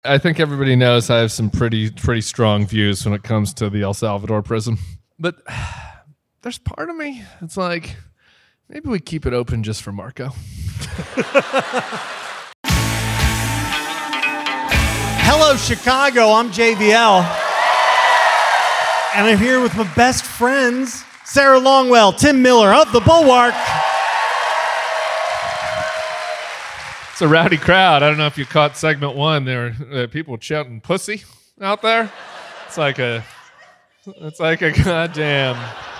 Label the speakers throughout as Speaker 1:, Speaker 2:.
Speaker 1: I think everybody knows I have some pretty strong views when it comes to the El Salvador prison. But there's part of me, it's like, maybe we keep it open just for Marco.
Speaker 2: Hello, Chicago. I'm JVL. And I'm here with my best friends, Sarah Longwell, Tim Miller of The Bulwark.
Speaker 1: It's a rowdy crowd. I don't know if you caught segment one. There were people shouting pussy out there. It's like a goddamn...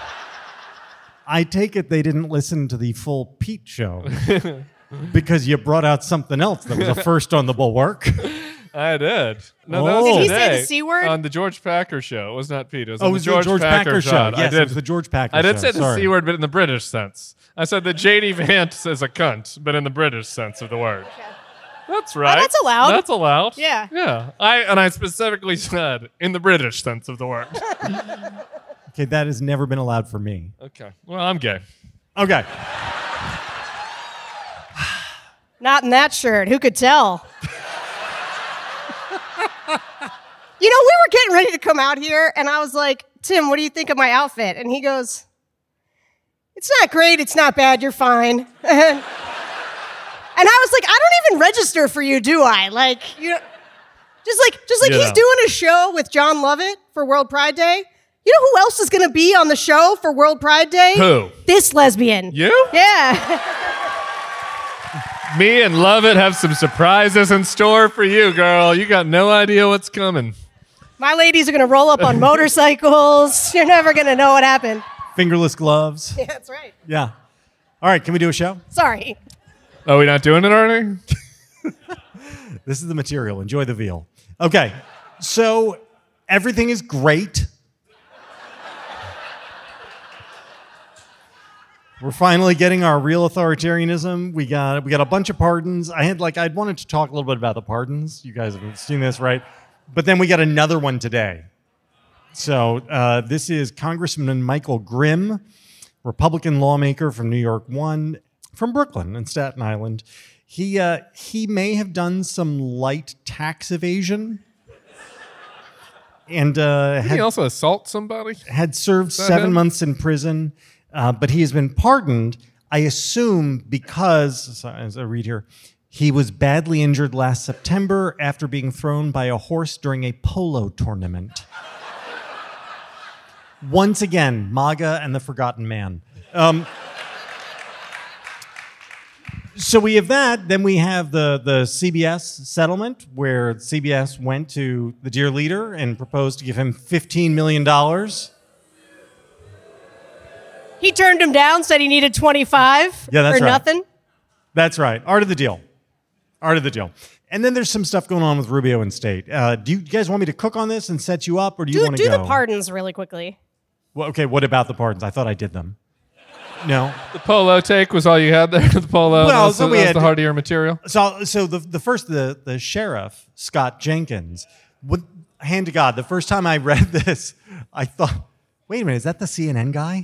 Speaker 2: I take it they didn't listen to the full Pete show because you brought out something else that was a first on The Bulwark.
Speaker 1: I did. No,
Speaker 2: Oh.
Speaker 1: that was
Speaker 2: Did
Speaker 3: he
Speaker 1: today,
Speaker 3: say the C word?
Speaker 1: on the George Packer show. It was not Pete. It was
Speaker 2: Oh,
Speaker 1: on
Speaker 2: it was
Speaker 1: the
Speaker 2: the George Packer show.
Speaker 1: pod.
Speaker 2: Yes,
Speaker 1: I did.
Speaker 2: it was the George Packer show.
Speaker 1: I did say the
Speaker 2: Sorry.
Speaker 1: C word, but in the British sense. I said that J.D. Vance is a cunt, but in the British sense of the word. That's right.
Speaker 3: that's allowed.
Speaker 1: That's allowed.
Speaker 3: Yeah.
Speaker 1: Yeah. I specifically said in the British sense of the word.
Speaker 2: Okay, that has never been allowed for me.
Speaker 1: Okay. Well, I'm gay.
Speaker 2: Okay.
Speaker 3: Not in that shirt. Who could tell? We were getting ready to come out here, and I was like, Tim, what do you think of my outfit? And he goes, it's not great, it's not bad, you're fine. And I was like, I don't even register for you, do I? Just like
Speaker 1: Yeah.
Speaker 3: he's doing a show with John Lovett for World Pride Day. You know who else is going to be on the show for World Pride Day?
Speaker 1: Who?
Speaker 3: This lesbian.
Speaker 1: You?
Speaker 3: Yeah.
Speaker 1: Me and Lovett have some surprises in store for you, girl. You got no idea what's coming.
Speaker 3: My ladies are going to roll up on motorcycles. You're never going to know what happened.
Speaker 2: Fingerless gloves.
Speaker 3: Yeah, that's right.
Speaker 2: Yeah. All right, can we do a show?
Speaker 3: Sorry.
Speaker 1: Are we not doing it already?
Speaker 2: This is the material. Enjoy the veal. Okay, so everything is great. We're finally getting our real authoritarianism. We got a bunch of pardons. I'd wanted to talk a little bit about the pardons. You guys have seen this, right? But then we got another one today. So this is Congressman Michael Grimm, Republican lawmaker from New York 1, from Brooklyn and Staten Island. He may have done some light tax evasion. And
Speaker 1: Did he also assault somebody?
Speaker 2: had served
Speaker 1: that
Speaker 2: 7
Speaker 1: him?
Speaker 2: months in prison, but he has been pardoned, I assume, because, as I read here, he was badly injured last September after being thrown by a horse during a polo tournament. Once again, MAGA and the Forgotten Man. So we have that. Then we have the CBS settlement, where CBS went to the dear leader and proposed to give him $15 million.
Speaker 3: He turned him down, said he needed 25
Speaker 2: Yeah, that's
Speaker 3: or
Speaker 2: right.
Speaker 3: nothing.
Speaker 2: That's right. Art of the deal. Art of the deal. And then there's some stuff going on with Rubio and State. Do you guys want me to cook on this and set you up, or do you want to
Speaker 3: Do
Speaker 2: go?
Speaker 3: the pardons really quickly.
Speaker 2: Well, okay, what about the pardons? I thought I did them. No.
Speaker 1: The polo take was all you had there? The polo,
Speaker 2: Well,
Speaker 1: that's
Speaker 2: so we
Speaker 1: the
Speaker 2: had-
Speaker 1: heart of your material?
Speaker 2: So the first, the sheriff, Scott Jenkins, hand to God, the first time I read this, I thought, wait a minute, is that the CNN guy?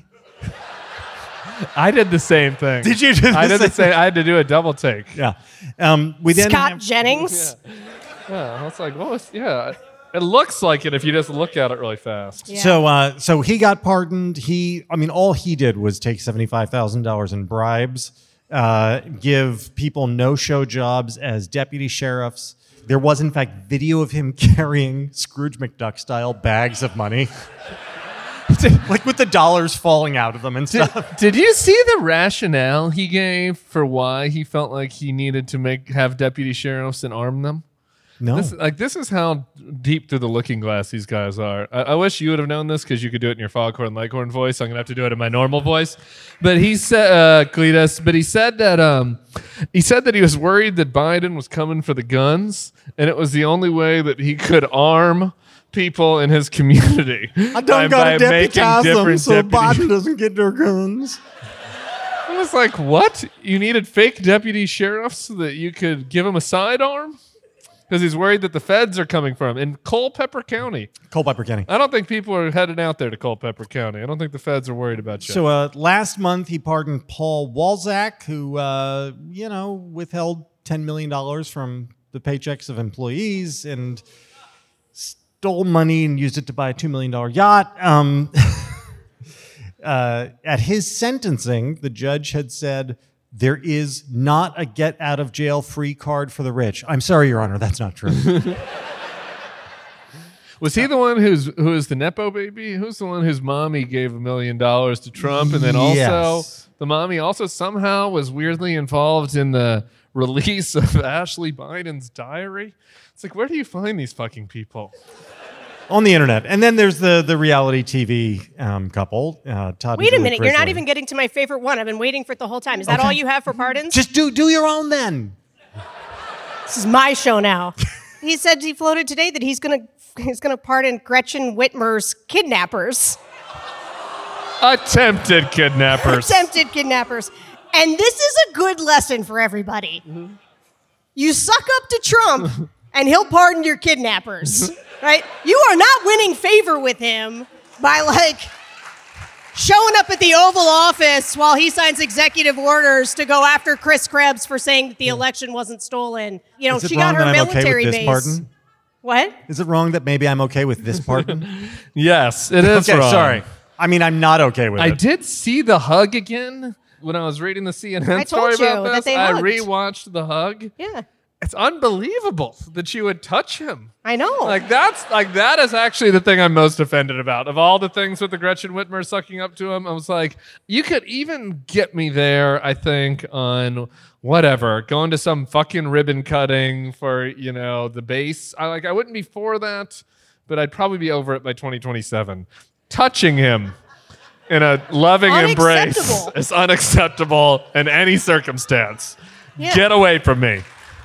Speaker 1: I did the same thing.
Speaker 2: Did you do the
Speaker 1: I did the
Speaker 2: same-
Speaker 1: same. I had to do a double take.
Speaker 2: Yeah. We then
Speaker 3: Scott
Speaker 2: have-
Speaker 3: Jennings.
Speaker 1: Yeah, I was like, what was, yeah. It looks like it if you just look at it really fast.
Speaker 3: Yeah.
Speaker 2: So he got pardoned. All he did was take $75,000 in bribes, give people no-show jobs as deputy sheriffs. There was, in fact, video of him carrying Scrooge McDuck-style bags of money, like with the dollars falling out of them and stuff.
Speaker 1: Did you see the rationale he gave for why he felt like he needed to have deputy sheriffs and arm them?
Speaker 2: No.
Speaker 1: This is how deep through the looking glass these guys are. I wish you would have known this because you could do it in your Foghorn Leghorn voice. I'm gonna have to do it in my normal voice. But he said, Cletus. But he said that he was worried that Biden was coming for the guns, and it was the only way that he could arm people in his community.
Speaker 2: I don't got to deputize them so Biden doesn't get their guns.
Speaker 1: I was like, what? You needed fake deputy sheriffs so that you could give him a sidearm? Because he's worried that the feds are coming for him in Culpeper County.
Speaker 2: Culpeper County.
Speaker 1: I don't think people are heading out there to Culpeper County. I don't think the feds are worried about you.
Speaker 2: So last month he pardoned Paul Walzak, who withheld $10 million from the paychecks of employees and stole money and used it to buy a $2 million yacht. At his sentencing, the judge had said, there is not a get-out-of-jail-free card for the rich. I'm sorry, Your Honor, that's not true.
Speaker 1: Was he the one who is the Nepo baby? Who's the one whose mommy gave $1 million to Trump? And then also,
Speaker 2: Yes.
Speaker 1: the mommy also somehow was weirdly involved in the release of Ashley Biden's diary? It's like, where do you find these fucking people?
Speaker 2: On the internet. And then there's the reality TV couple, Todd and
Speaker 3: Wait a
Speaker 2: Julie
Speaker 3: minute, you're not
Speaker 2: Grizzly.
Speaker 3: even getting to my favorite one. I've been waiting for it the whole time. Is that all you have for pardons?
Speaker 2: Just do your own then.
Speaker 3: This is my show now. He said he floated today that he's gonna pardon Gretchen Whitmer's kidnappers.
Speaker 1: Attempted kidnappers.
Speaker 3: Attempted kidnappers. And this is a good lesson for everybody.
Speaker 1: Mm-hmm.
Speaker 3: You suck up to Trump and he'll pardon your kidnappers. Right? You are not winning favor with him by showing up at the Oval Office while he signs executive orders to go after Chris Krebs for saying that the election wasn't stolen. You know,
Speaker 2: Is it
Speaker 3: she got
Speaker 2: wrong
Speaker 3: her
Speaker 2: that I'm okay
Speaker 3: military
Speaker 2: with this
Speaker 3: base.
Speaker 2: pardon?
Speaker 3: What?
Speaker 2: Is it wrong that maybe I'm okay with this pardon?
Speaker 1: Yes, it is
Speaker 2: Okay,
Speaker 1: wrong.
Speaker 2: sorry. I mean, I'm not okay with
Speaker 1: I
Speaker 2: it.
Speaker 1: did see the hug again when I was reading the CNN
Speaker 3: I told
Speaker 1: story about
Speaker 3: you that
Speaker 1: this.
Speaker 3: they
Speaker 1: I
Speaker 3: hugged.
Speaker 1: rewatched the hug.
Speaker 3: Yeah.
Speaker 1: It's unbelievable that you would touch him.
Speaker 3: I know.
Speaker 1: That is actually the thing I'm most offended about. Of all the things with the Gretchen Whitmer sucking up to him, I was like, you could even get me there, I think, on whatever, going to some fucking ribbon cutting for, the base. I wouldn't be for that, but I'd probably be over it by 2027. Touching him in a loving embrace
Speaker 3: Unacceptable.
Speaker 1: is unacceptable in any circumstance.
Speaker 3: Yeah.
Speaker 1: Get away from me.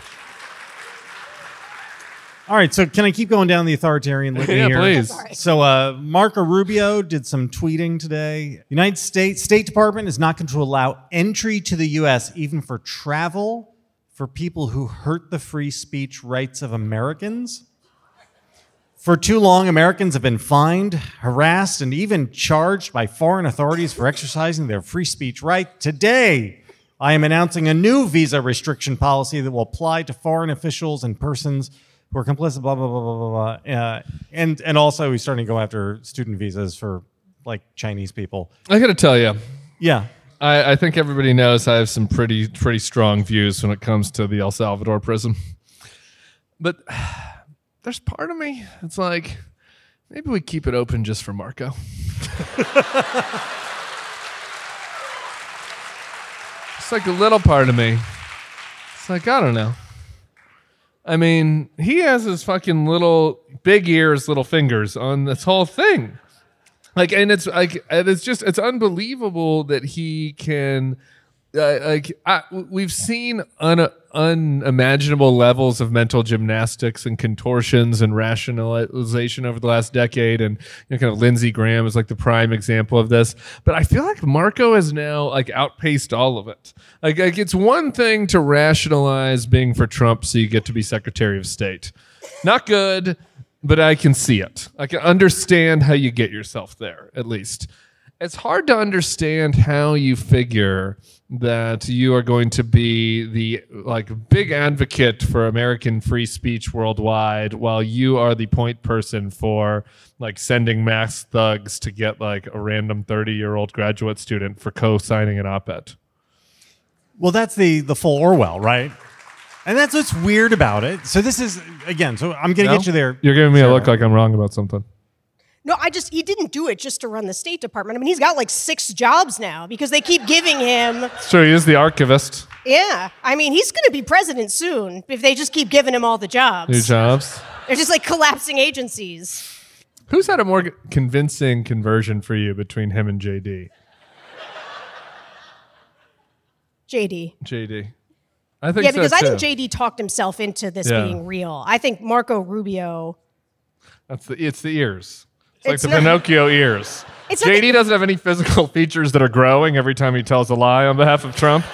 Speaker 2: All right, so can I keep going down the authoritarian litany
Speaker 1: Yeah,
Speaker 2: here?
Speaker 1: please.
Speaker 3: Sorry.
Speaker 2: So Marco Rubio did some tweeting today. United States State Department is not going to allow entry to the U.S. even for travel for people who hurt the free speech rights of Americans. For too long, Americans have been fined, harassed, and even charged by foreign authorities for exercising their free speech right. Today, I am announcing a new visa restriction policy that will apply to foreign officials and persons who are complicit, blah, blah, blah, blah, blah, blah. And also he's starting to go after student visas for, Chinese people.
Speaker 1: I got to tell you,
Speaker 2: Yeah.
Speaker 1: I think everybody knows I have some pretty strong views when it comes to the El Salvador prison. But there's part of me, it's like, maybe we keep it open just for Marco. It's like a little part of me. It's like, I don't know. I mean, he has his fucking little big ears, little fingers on this whole thing. It's unbelievable that he can, we've seen unimaginable levels of mental gymnastics and contortions and rationalization over the last decade. And kind of Lindsey Graham is like the prime example of this. But I feel like Marco has now outpaced all of it. It's one thing to rationalize being for Trump so you get to be Secretary of State. Not good, but I can see it. I can understand how you get yourself there, at least. It's hard to understand how you figure that you are going to be the big advocate for American free speech worldwide while you are the point person for sending mass thugs to get a random 30-year-old graduate student for co-signing an op-ed.
Speaker 2: Well, that's the full Orwell, right? And that's what's weird about it. So this is, again, so I'm going to get you there.
Speaker 1: You're giving me a
Speaker 2: Sarah.
Speaker 1: look like I'm wrong about something.
Speaker 3: No, he didn't do it just to run the State Department. I mean, he's got 6 jobs now because they keep giving him.
Speaker 1: Sure, he is the archivist.
Speaker 3: Yeah. I mean, he's going to be president soon if they just keep giving him all the jobs.
Speaker 1: New jobs.
Speaker 3: They're just collapsing agencies.
Speaker 1: Who's had a more convincing conversion for you between him and JD?
Speaker 3: JD.
Speaker 1: JD. I think
Speaker 3: Yeah,
Speaker 1: so
Speaker 3: because I
Speaker 1: too.
Speaker 3: think JD talked himself into this
Speaker 1: Yeah.
Speaker 3: being real. I think Marco Rubio.
Speaker 1: It's the ears. It's
Speaker 3: It's
Speaker 1: like the
Speaker 3: not-
Speaker 1: Pinocchio ears.
Speaker 3: It's not
Speaker 1: JD
Speaker 3: that-
Speaker 1: doesn't have any physical features that are growing every time he tells a lie on behalf of Trump.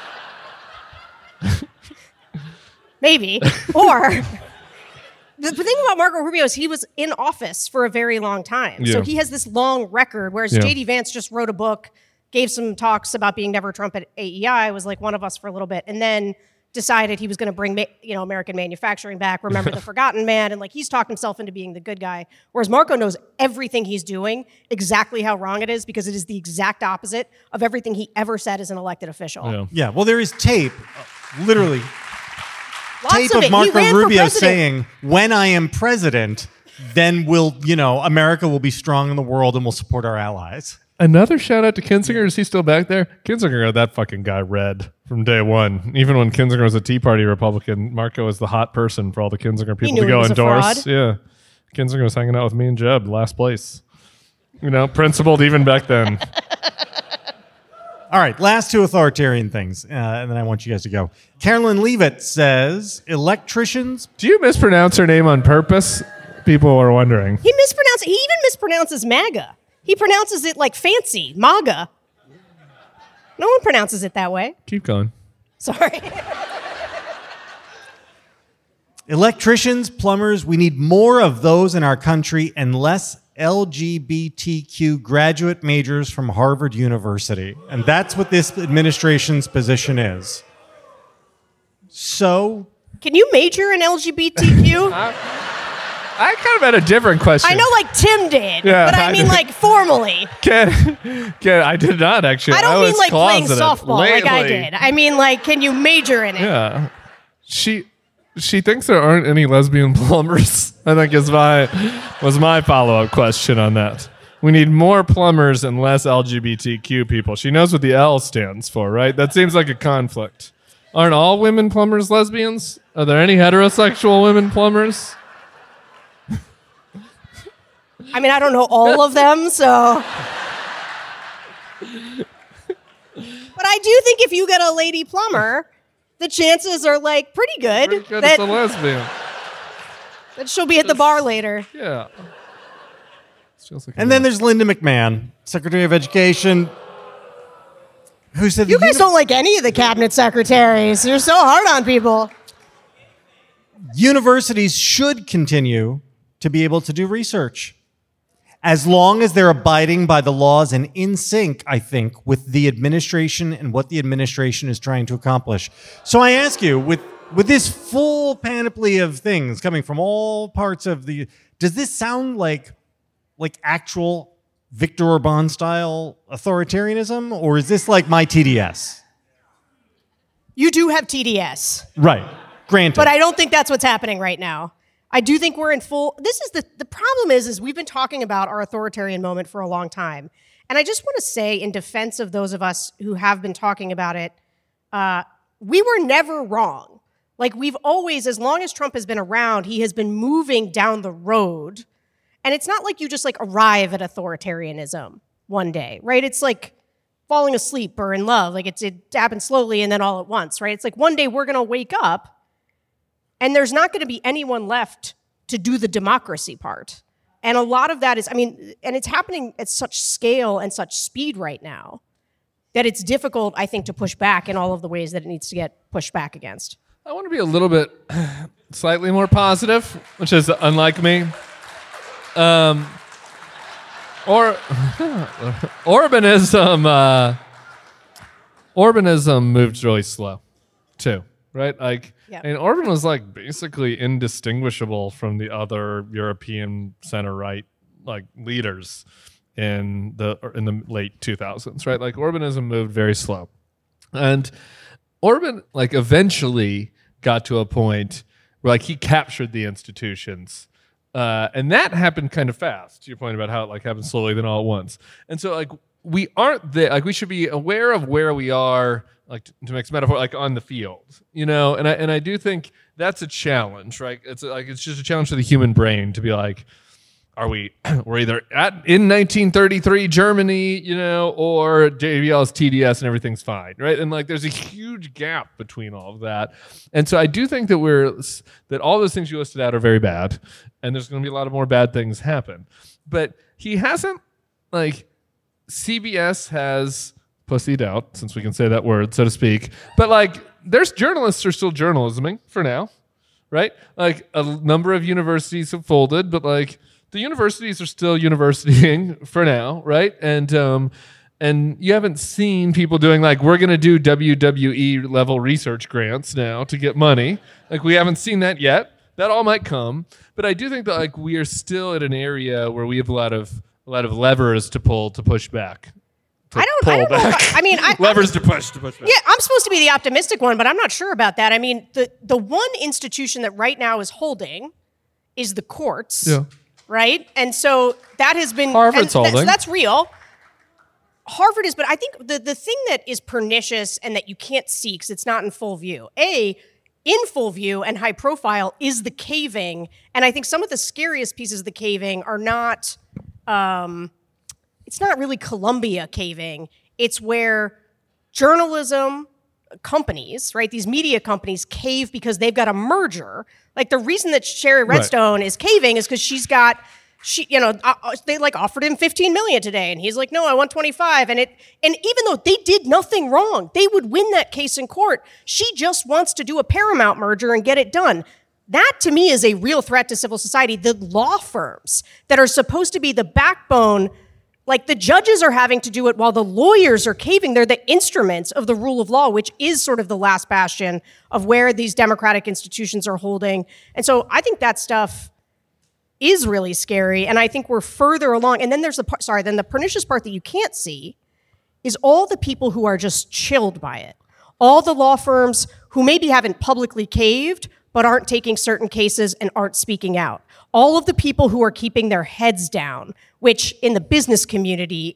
Speaker 3: Maybe. Or the thing about Marco Rubio is he was in office for a very long time. So
Speaker 1: Yeah.
Speaker 3: he has this long record, whereas
Speaker 1: Yeah.
Speaker 3: JD Vance just wrote a book, gave some talks about being Never Trump at AEI, was like one of us for a little bit, and then decided he was going to bring, American manufacturing back. Remember the Forgotten Man, and like he's talked himself into being the good guy. Whereas Marco knows everything he's doing, exactly how wrong it is, because it is the exact opposite of everything he ever said as an elected official.
Speaker 2: Yeah. Well, there is tape, literally.
Speaker 3: Lots
Speaker 2: Tape
Speaker 3: of
Speaker 2: of
Speaker 3: it. He
Speaker 2: Marco
Speaker 3: ran for
Speaker 2: Rubio
Speaker 3: president.
Speaker 2: saying, "When I am president, then America will be strong in the world and will support our allies."
Speaker 1: Another shout out to Kinzinger. Is he still back there? Kinzinger got that fucking guy red from day one. Even when Kinzinger was a Tea Party Republican, Marco was the hot person for all the Kinzinger people
Speaker 3: knew
Speaker 1: to
Speaker 3: he
Speaker 1: go
Speaker 3: was a
Speaker 1: endorse.
Speaker 3: fraud.
Speaker 1: Yeah. Kinzinger was hanging out with me and Jeb, last place. Principled even back then.
Speaker 2: All right, last two authoritarian things, and then I want you guys to go. Carolyn Leavitt says, electricians...
Speaker 1: Do you mispronounce her name on purpose? People are wondering.
Speaker 3: He even mispronounces MAGA. He pronounces it like fancy, MAGA. No one pronounces it that way.
Speaker 1: Keep going.
Speaker 3: Sorry.
Speaker 2: Electricians, plumbers, we need more of those in our country and less LGBTQ graduate majors from Harvard University. And that's what this administration's position is. So...
Speaker 3: Can you major in LGBTQ?
Speaker 1: I kind of had a different question.
Speaker 3: I know, like Tim did,
Speaker 1: Yeah,
Speaker 3: but I mean, like formally.
Speaker 1: I did not actually.
Speaker 3: I don't mean
Speaker 1: was
Speaker 3: like playing
Speaker 1: closeted
Speaker 3: softball like I
Speaker 1: lately.
Speaker 3: did. I mean, like, can you major in it?
Speaker 1: Yeah. She thinks there aren't any lesbian plumbers. I think was my follow-up question on that. We need more plumbers and less LGBTQ people. She knows what the L stands for, right? That seems like a conflict. Aren't all women plumbers lesbians? Are there any heterosexual women plumbers?
Speaker 3: I mean, I don't know all of them, so. But I do think if you get a lady plumber, the chances are like pretty good,
Speaker 1: Pretty good as a lesbian.
Speaker 3: that she'll be at the bar later.
Speaker 1: Yeah. Feels like
Speaker 2: And then there's Linda McMahon, Secretary of Education, who said...
Speaker 3: You guys don't like any of the cabinet secretaries. You're so hard on people.
Speaker 2: Universities should continue to be able to do research as long as they're abiding by the laws and in sync, I think, with the administration and what the administration is trying to accomplish. So I ask you, with this full panoply of things coming from all parts of the... Does this sound like actual Viktor Orban style authoritarianism, or is this like my TDS?
Speaker 3: You do have TDS,
Speaker 2: Right. Granted.
Speaker 3: but I don't think that's what's happening right now. I do think we're in full. This is the problem is we've been talking about our authoritarian moment for a long time. And I just want to say, in defense of those of us who have been talking about it, we were never wrong. Like, we've always, as long as Trump has been around, he has been moving down the road. And it's not like you just like arrive at authoritarianism one day, right? It's like falling asleep or in love. Like it happens slowly and then all at once, right? It's like one day we're going to wake up and there's not going to be anyone left to do the democracy part. And a lot of that is, and it's happening at such scale and such speed right now that it's difficult, I think, to push back in all of the ways that it needs to get pushed back against.
Speaker 1: I want to be a little bit slightly more positive, which is unlike me. Orbanism moved really slow, too, right? Like,
Speaker 3: Yeah.
Speaker 1: and Orban was like basically indistinguishable from the other European center right like leaders in the late 2000s, right? Like Orbanism moved very slow, and Orban like eventually got to a point where like he captured the institutions. And that happened kind of fast, to your point about how it like happened slowly then all at once. And so like we aren't there, like we should be aware of where we are, like to mix metaphor, like on the field, and I do think that's a challenge, right? It's just a challenge for the human brain to be like, we're either in 1933 Germany, or JBL's TDS and everything's fine, right? And like there's a huge gap between all of that. And so I do think that all those things you listed out are very bad, and there's going to be a lot of more bad things happen. But he hasn't, like, CBS has pussied out, since we can say that word, so to speak. But like there's journalists are still journalisming for now, right? Like a number of universities have folded, but like the universities are still universitying for now, right? And And you haven't seen people doing like, we're going to do WWE level research grants now to get money. Like, we haven't seen that yet. That all might come. But I do think that like we are still at an area where we have a lot of levers to pull to push back.
Speaker 3: I don't know. I mean,
Speaker 1: levers to push back.
Speaker 3: Yeah, I'm supposed to be the optimistic one, but I'm not sure about that. I mean, the one institution that right now is holding is the courts.
Speaker 1: Yeah.
Speaker 3: Right? And so that has been
Speaker 1: Harvard's holding.
Speaker 3: So that's real. Harvard is, but I think the thing that is pernicious and that you can't see because it's not in full view. In full view and high profile is the caving. And I think some of the scariest pieces of the caving are not, it's not really Columbia caving. It's where journalism companies, right, these media companies cave because they've got a merger. Like the reason that Sherry Redstone is caving is because they like offered him $15 million today, and he's like, no, I want 25. And even though they did nothing wrong, they would win that case in court. She just wants to do a Paramount merger and get it done. That to me is a real threat to civil society. The law firms that are supposed to be the backbone, like the judges are having to do it while the lawyers are caving. They're the instruments of the rule of law, which is sort of the last bastion of where these democratic institutions are holding. And so I think that stuff is really scary, and I think we're further along. And then there's the pernicious part that you can't see is all the people who are just chilled by it. All the law firms who maybe haven't publicly caved, but aren't taking certain cases and aren't speaking out. All of the people who are keeping their heads down, which in the business community,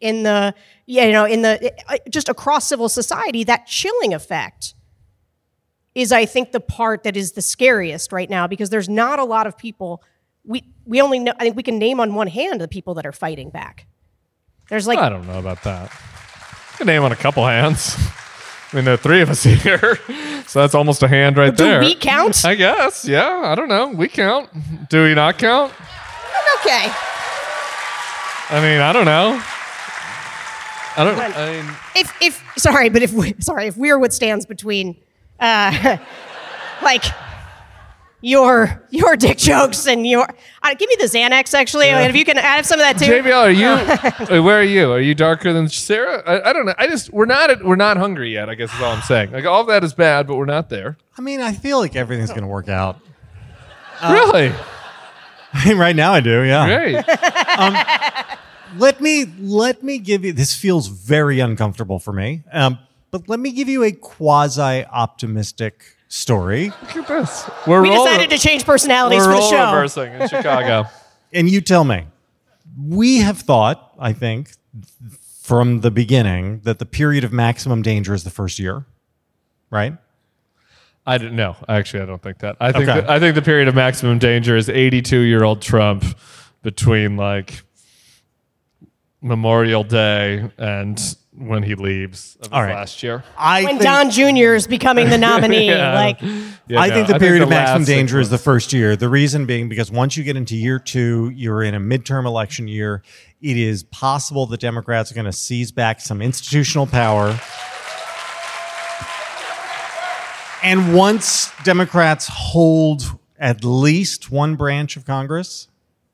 Speaker 3: just across civil society, that chilling effect is, I think, the part that is the scariest right now, because there's not a lot of people. We only know, I think we can name on one hand the people that are fighting back. There's like,
Speaker 1: I don't know about that. I can name on a couple hands. I mean, there are three of us here, so that's almost a hand right there.
Speaker 3: Do we count?
Speaker 1: I guess, yeah. I don't know. We count. Do we not count?
Speaker 3: Okay.
Speaker 1: I mean, I don't know.
Speaker 3: If we're what stands between, like, your dick jokes and your give me the Xanax actually.
Speaker 1: Yeah.
Speaker 3: If you can add some of that too.
Speaker 1: JBL, are you? Where are you? Are you darker than Sarah? I don't know. We're not hungry yet. I guess is all I'm saying. Like all of that is bad, but we're not there.
Speaker 2: I mean, I feel like everything's going to work out.
Speaker 1: Really?
Speaker 2: I mean, right now I do. Yeah.
Speaker 1: Great.
Speaker 2: Let me give you. This feels very uncomfortable for me. But let me give you a quasi-optimistic story.
Speaker 1: Look at this.
Speaker 3: We decided to change personalities for the show.
Speaker 1: We're reversing in Chicago.
Speaker 2: And you tell me. We have thought, I think, from the beginning, that the period of maximum danger is the first year, right?
Speaker 1: I didn't know. Actually, I don't think that. I think the period of maximum danger is 82-year-old Trump between like Memorial Day and when he leaves of his last year.
Speaker 3: When Don Jr. is becoming the nominee.
Speaker 2: I think the period of maximum danger is the first year. The reason being because once you get into year two, you're in a midterm election year. It is possible the Democrats are going to seize back some institutional power. And once Democrats hold at least one branch of Congress,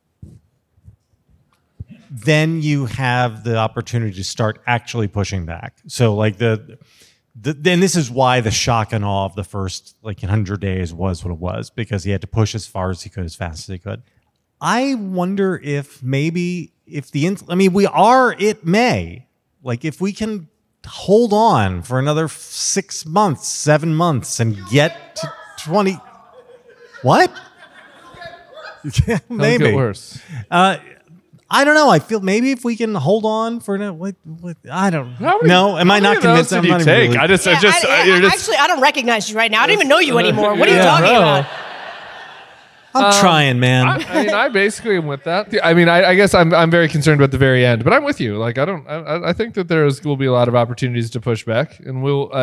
Speaker 2: then you have the opportunity to start actually pushing back. So like then this is why the shock and awe of the first 100 days was what it was, because he had to push as far as he could, as fast as he could. I wonder if maybe if it may, if we can hold on for another 6 months, 7 months and get to 20. What? Maybe.
Speaker 1: It'll get worse.
Speaker 2: I don't know. I feel maybe if we can hold on for I don't know. Am I not convinced?
Speaker 1: How many of those did you take?
Speaker 3: Actually, I don't recognize you right now. I don't even know you anymore. What are you talking about?
Speaker 2: I'm trying, man.
Speaker 1: I basically am with that. I mean, I guess I'm very concerned about the very end, but I'm with you. I think that will be a lot of opportunities to push back, and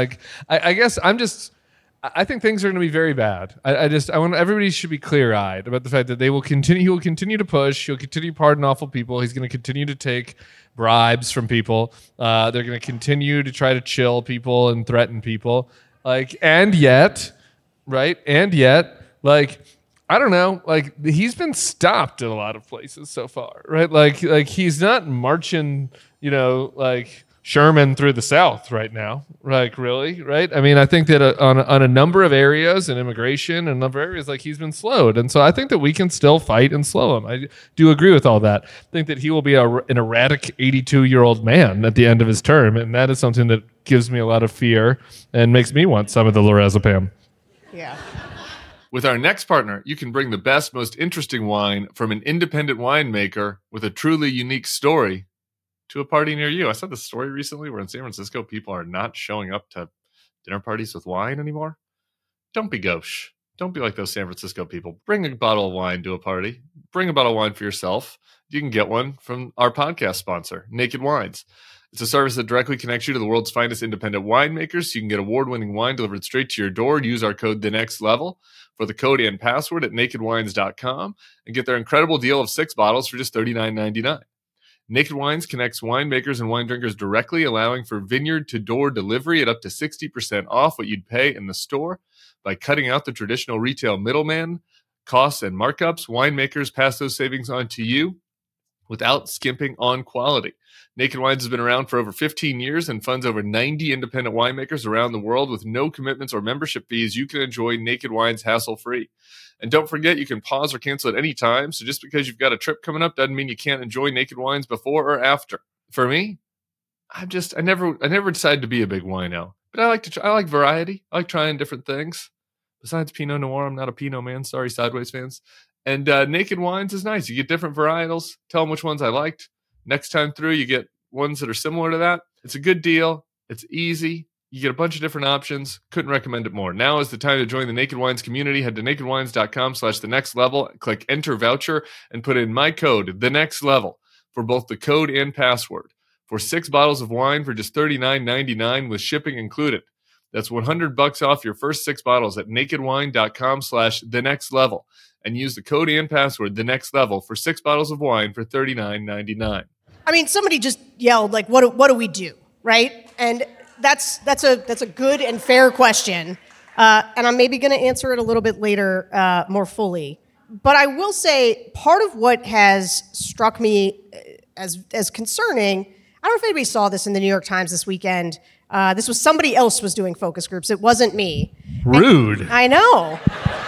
Speaker 1: I think things are going to be very bad. I want everybody should be clear-eyed about the fact that he will continue to push. He'll continue to pardon awful people. He's going to continue to take bribes from people. They're going to continue to try to chill people and threaten people. And yet, I don't know. He's been stopped in a lot of places so far, right? He's not marching, Sherman through the South right now. Like, really, right? I mean, I think that on a number of areas in immigration and a number of areas, like, he's been slowed. And so I think that we can still fight and slow him. I do agree with all that. I think that he will be an erratic 82-year-old man at the end of his term. And that is something that gives me a lot of fear and makes me want some of the lorazepam.
Speaker 3: Yeah.
Speaker 4: With our next partner, you can bring the best, most interesting wine from an independent winemaker with a truly unique story to a party near you. I saw this story recently where in San Francisco, people are not showing up to dinner parties with wine anymore. Don't be gauche. Don't be like those San Francisco people. Bring a bottle of wine to a party. Bring a bottle of wine for yourself. You can get one from our podcast sponsor, Naked Wines. It's a service that directly connects you to the world's finest independent winemakers, so you can get award-winning wine delivered straight to your door. Use our code TheNextLevel for the code and password at nakedwines.com and get their incredible deal of 6 bottles for just $39.99. Naked Wines connects winemakers and wine drinkers directly, allowing for vineyard-to-door delivery at up to 60% off what you'd pay in the store. By cutting out the traditional retail middleman costs and markups, winemakers pass those savings on to you without skimping on quality. Naked Wines has been around for over 15 years and funds over 90 independent winemakers around the world with no commitments or membership fees. You can enjoy Naked Wines hassle-free. And don't forget, you can pause or cancel at any time. So just because you've got a trip coming up doesn't mean you can't enjoy Naked Wines before or after. For me, I never decided to be a big wino, but I like variety. I like trying different things. Besides Pinot Noir, I'm not a Pinot man. Sorry, Sideways fans. And Naked Wines is nice. You get different varietals. Tell them which ones I liked. Next time through, you get ones that are similar to that. It's a good deal. It's easy. You get a bunch of different options. Couldn't recommend it more. Now is the time to join the Naked Wines community. Head to nakedwines.com/thenextlevel. Click enter voucher and put in my code, TheNextLevel, for both the code and password. For 6 bottles of wine for just $39.99 with shipping included. That's $100 off your first 6 bottles at nakedwine.com/thenextlevel. And use the code and password, TheNextLevel, for 6 bottles of wine for $39.99.
Speaker 3: I mean, somebody just yelled, like, what do we do, right? And that's a good and fair question. And I'm maybe going to answer it a little bit later more fully. But I will say part of what has struck me as concerning, I don't know if anybody saw this in the New York Times this weekend. This was somebody else was doing focus groups. It wasn't me.
Speaker 1: Rude.
Speaker 3: And I know.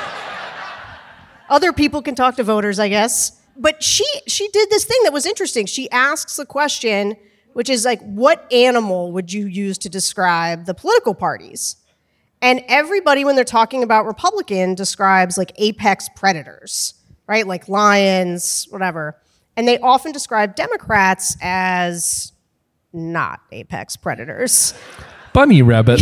Speaker 3: Other people can talk to voters, I guess. But she did this thing that was interesting. She asks a question, which is like, what animal would you use to describe the political parties? And everybody, when they're talking about Republican, describes like apex predators, right? Like lions, whatever. And they often describe Democrats as not apex predators.
Speaker 1: Bunny rabbits.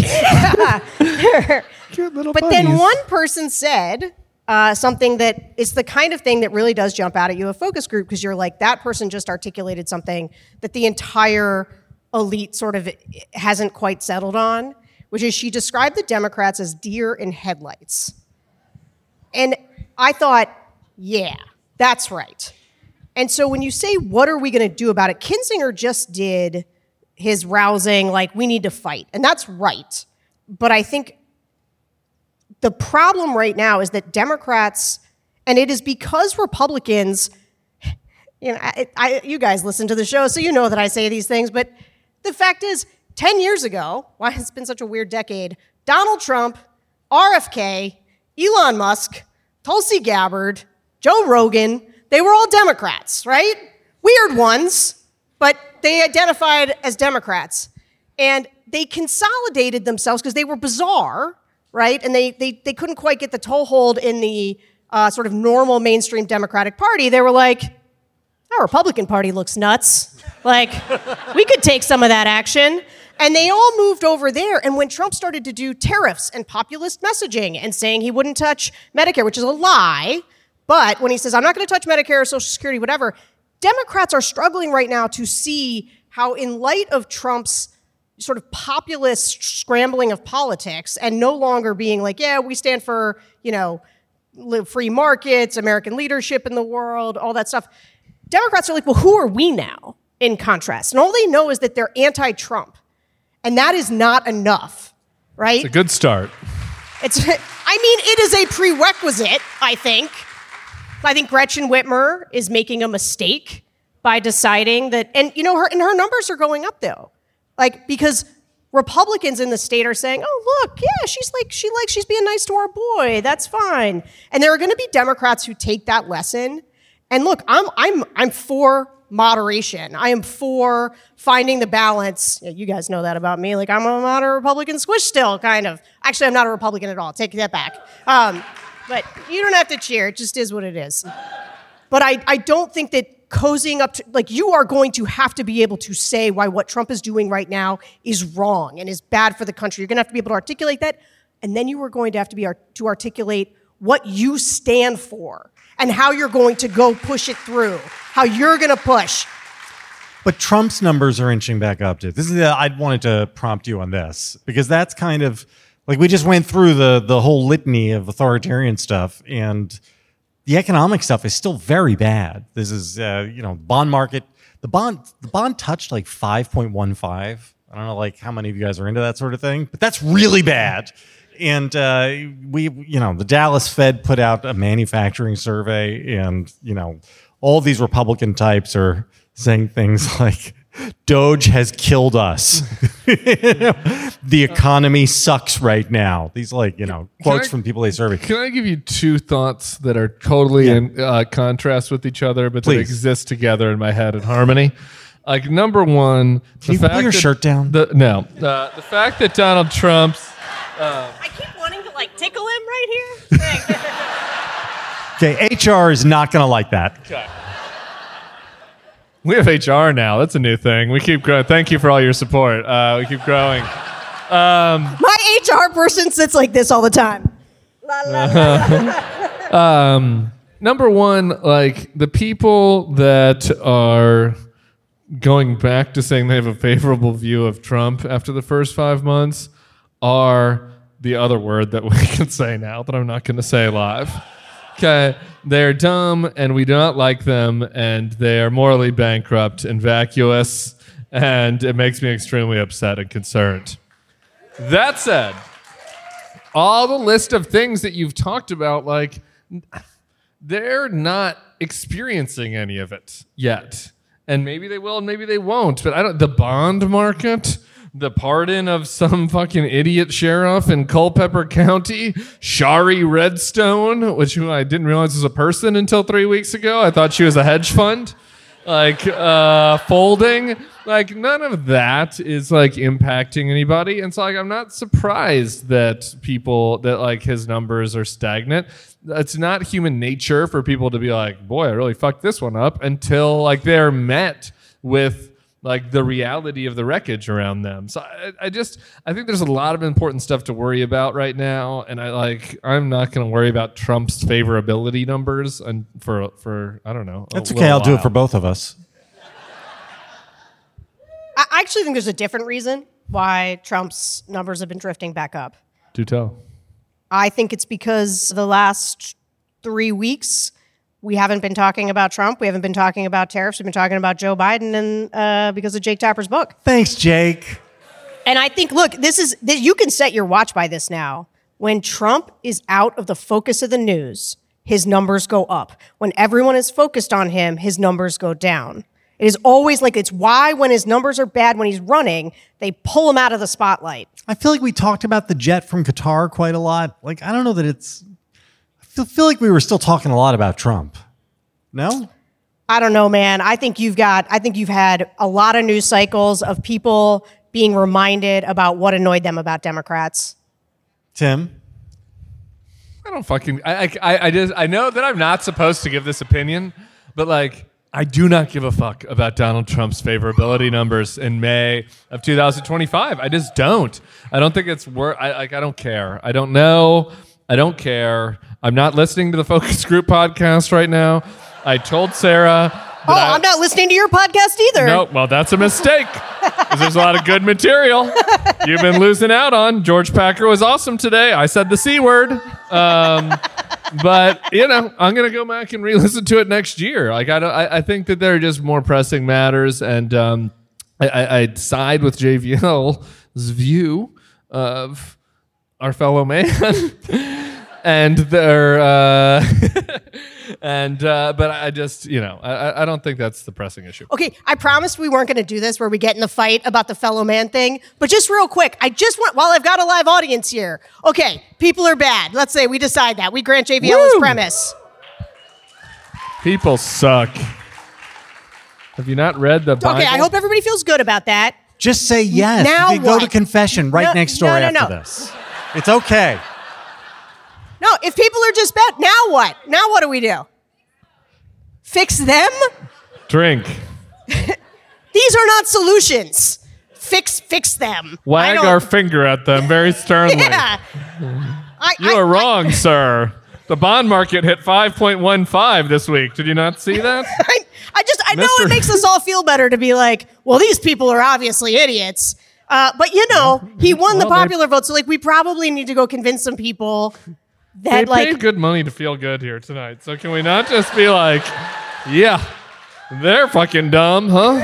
Speaker 3: Cute little bunnies. Then one person said something that is the kind of thing that really does jump out at you, a focus group, because you're like, that person just articulated something that the entire elite sort of hasn't quite settled on, which is she described the Democrats as deer in headlights. And I thought, yeah, that's right. And so when you say, what are we going to do about it? Kinzinger just did his rousing, like, we need to fight. And that's right. But I think the problem right now is that Democrats, and it is because Republicans, you know, you guys listen to the show, so you know that I say these things, but the fact is, 10 years ago, why it's been such a weird decade, Donald Trump, RFK, Elon Musk, Tulsi Gabbard, Joe Rogan, they were all Democrats, right? Weird ones, but they identified as Democrats. And they consolidated themselves because they were bizarre, right? And they couldn't quite get the toehold in the sort of normal mainstream Democratic Party. They were like, our Republican Party looks nuts. Like, we could take some of that action. And they all moved over there. And when Trump started to do tariffs and populist messaging and saying he wouldn't touch Medicare, which is a lie, but when he says, I'm not going to touch Medicare or Social Security, whatever, Democrats are struggling right now to see how, in light of Trump's sort of populist scrambling of politics and no longer being like, yeah, we stand for, you know, free markets, American leadership in the world, all that stuff. Democrats are like, well, who are we now, in contrast? And all they know is that they're anti-Trump. And that is not enough, right?
Speaker 1: It's a good start.
Speaker 3: It is a prerequisite, I think. I think Gretchen Whitmer is making a mistake by deciding that, and you know, her numbers are going up though. Like, because Republicans in the state are saying, oh, look, yeah, she's being nice to our boy. That's fine. And there are going to be Democrats who take that lesson. And look, I'm for moderation. I am for finding the balance. Yeah, you guys know that about me. Like, I'm a moderate Republican squish still, kind of. Actually, I'm not a Republican at all. Take that back. But you don't have to cheer. It just is what it is. But I don't think that cozying up to, like, you are going to have to be able to say why what Trump is doing right now is wrong and is bad for the country. You're going to have to be able to articulate that. And then you are going to have to be to articulate what you stand for and how you're going to go push it through, how you're going to push.
Speaker 2: But Trump's numbers are inching back up to. I wanted to prompt you on this because that's kind of like we just went through the whole litany of authoritarian stuff, and the economic stuff is still very bad. This is bond market. The bond touched like 5.15. I don't know like how many of you guys are into that sort of thing, but that's really bad. And the Dallas Fed put out a manufacturing survey, and all these Republican types are saying things like, Doge has killed us. The economy sucks right now. These quotes from people they survey.
Speaker 1: Can I give you two thoughts that are totally in contrast with each other, but that exist together in my head in harmony? Like, number one,
Speaker 2: Can you pull your shirt down?
Speaker 1: The fact that Donald Trump's
Speaker 3: I keep wanting to tickle him right here.
Speaker 2: Okay, HR is not going to like that.
Speaker 1: Okay. We have HR now. That's a new thing. We keep growing. Thank you for all your support. We keep growing.
Speaker 3: My HR person sits like this all the time. La, la, la.
Speaker 1: Number one, the people that are going back to saying they have a favorable view of Trump after the first 5 months are the other word that we can say now that I'm not going to say live. Okay, they're dumb and we do not like them, and they are morally bankrupt and vacuous, and it makes me extremely upset and concerned. That said, all the list of things that you've talked about, they're not experiencing any of it yet. And maybe they will and maybe they won't, but the bond market, the pardon of some fucking idiot sheriff in Culpeper County, Shari Redstone, which I didn't realize was a person until 3 weeks ago. I thought she was a hedge fund. Folding. None of that is impacting anybody. And so I'm not surprised that his numbers are stagnant. It's not human nature for people to be like, boy, I really fucked this one up, until they're met with the reality of the wreckage around them. So I think there's a lot of important stuff to worry about right now, and I'm not going to worry about Trump's favorability numbers and for I don't know.
Speaker 2: That's okay. I'll do it for both of us.
Speaker 3: I actually think there's a different reason why Trump's numbers have been drifting back up.
Speaker 1: Do tell.
Speaker 3: I think it's because the last 3 weeks we haven't been talking about Trump. We haven't been talking about tariffs. We've been talking about Joe Biden, and because of Jake Tapper's book.
Speaker 2: Thanks, Jake.
Speaker 3: And I think, look, you can set your watch by this now. When Trump is out of the focus of the news, his numbers go up. When everyone is focused on him, his numbers go down. It is always it's why when his numbers are bad, when he's running, they pull him out of the spotlight.
Speaker 2: I feel like we talked about the jet from Qatar quite a lot. I don't know that it's... I feel like we were still talking a lot about Trump. No?
Speaker 3: I don't know, man. I think you've had a lot of news cycles of people being reminded about what annoyed them about Democrats.
Speaker 2: Tim?
Speaker 1: I don't fucking... I know that I'm not supposed to give this opinion, but I do not give a fuck about Donald Trump's favorability numbers in May of 2025. I just don't. I don't think it's worth... I don't care. I don't know. I don't care. I'm not listening to the Focus Group podcast right now. I told Sarah...
Speaker 3: I'm not listening to your podcast either.
Speaker 1: No, well, that's a mistake. Because there's a lot of good material you've been losing out on. George Packer was awesome today. I said the C word. But, I'm going to go back and re-listen to it next year. I think that there are just more pressing matters. And I side with JVL's view of our fellow man. and they're but I just I don't think that's the pressing issue.
Speaker 3: Okay, I promised we weren't going to do this where we get in the fight about the fellow man thing, but just real quick, I just want, while I've got a live audience here, okay, people are bad. Let's say we decide that. We grant JVL his premise.
Speaker 1: People suck. Have you not read the Bible?
Speaker 3: Okay, I hope everybody feels good about that.
Speaker 2: Just say yes.
Speaker 3: Now
Speaker 2: you can go to
Speaker 3: what?
Speaker 2: confession right next door after this. It's okay.
Speaker 3: No, if people are just bad, now what? Now what do we do? Fix them?
Speaker 1: Drink.
Speaker 3: These are not solutions. Fix them.
Speaker 1: Wag our finger at them very sternly.
Speaker 3: Yeah.
Speaker 1: You are wrong, sir. The bond market hit 5.15 this week. Did you not see that?
Speaker 3: I know it makes us all feel better to be like, well, these people are obviously idiots. But he won the popular vote, so like we probably need to go convince some people that
Speaker 1: they paid good money to feel good here tonight. So can we not just be like, yeah, they're fucking dumb, huh?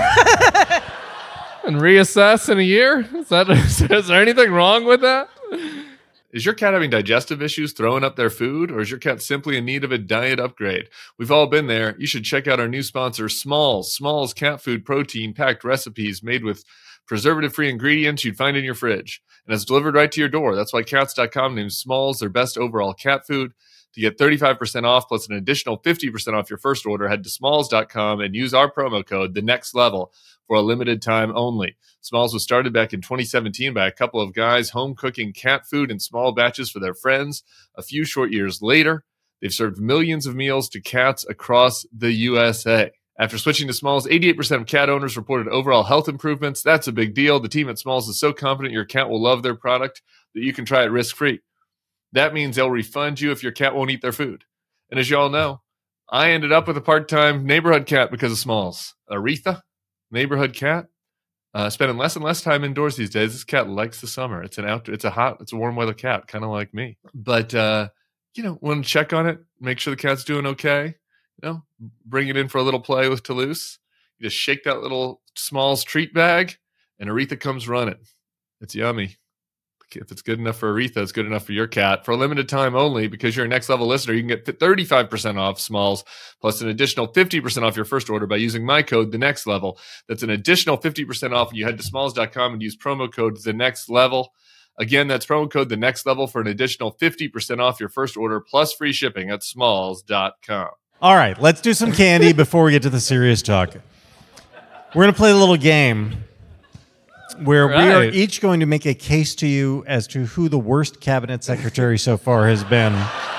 Speaker 1: And reassess in a year? Is there anything wrong with that?
Speaker 4: Is your cat having digestive issues throwing up their food, or is your cat simply in need of a diet upgrade? We've all been there. You should check out our new sponsor, Smalls. Smalls cat food protein-packed recipes made with preservative-free ingredients you'd find in your fridge. And it's delivered right to your door. That's why Cats.com named Smalls their best overall cat food. To get 35% off plus an additional 50% off your first order, head to smalls.com and use our promo code, TheNextLevel, for a limited time only. Smalls was started back in 2017 by a couple of guys home cooking cat food in small batches for their friends. A few short years later, they've served millions of meals to cats across the USA. After switching to Smalls, 88% of cat owners reported overall health improvements. That's a big deal. The team at Smalls is so confident your cat will love their product that you can try it risk-free. That means they'll refund you if your cat won't eat their food. And as you all know, I ended up with a part-time neighborhood cat because of Smalls. Aretha, neighborhood cat, spending less and less time indoors these days. This cat likes the summer. It's a warm weather cat, kind of like me. But want to check on it, make sure the cat's doing okay. Bring it in for a little play with Toulouse. You just shake that little Smalls treat bag, and Aretha comes running. It's yummy. If it's good enough for Aretha, it's good enough for your cat. For a limited time only, because you're a Next Level listener, you can get 35% off Smalls, plus an additional 50% off your first order by using my code, TheNextLevel. That's an additional 50% off when you head to smalls.com and use promo code TheNextLevel. Again, that's promo code TheNextLevel for an additional 50% off your first order, plus free shipping at smalls.com.
Speaker 2: All right, let's do some candy before we get to the serious talk. We're going to play a little game where we are each going to make a case to you as to who the worst cabinet secretary so far has been.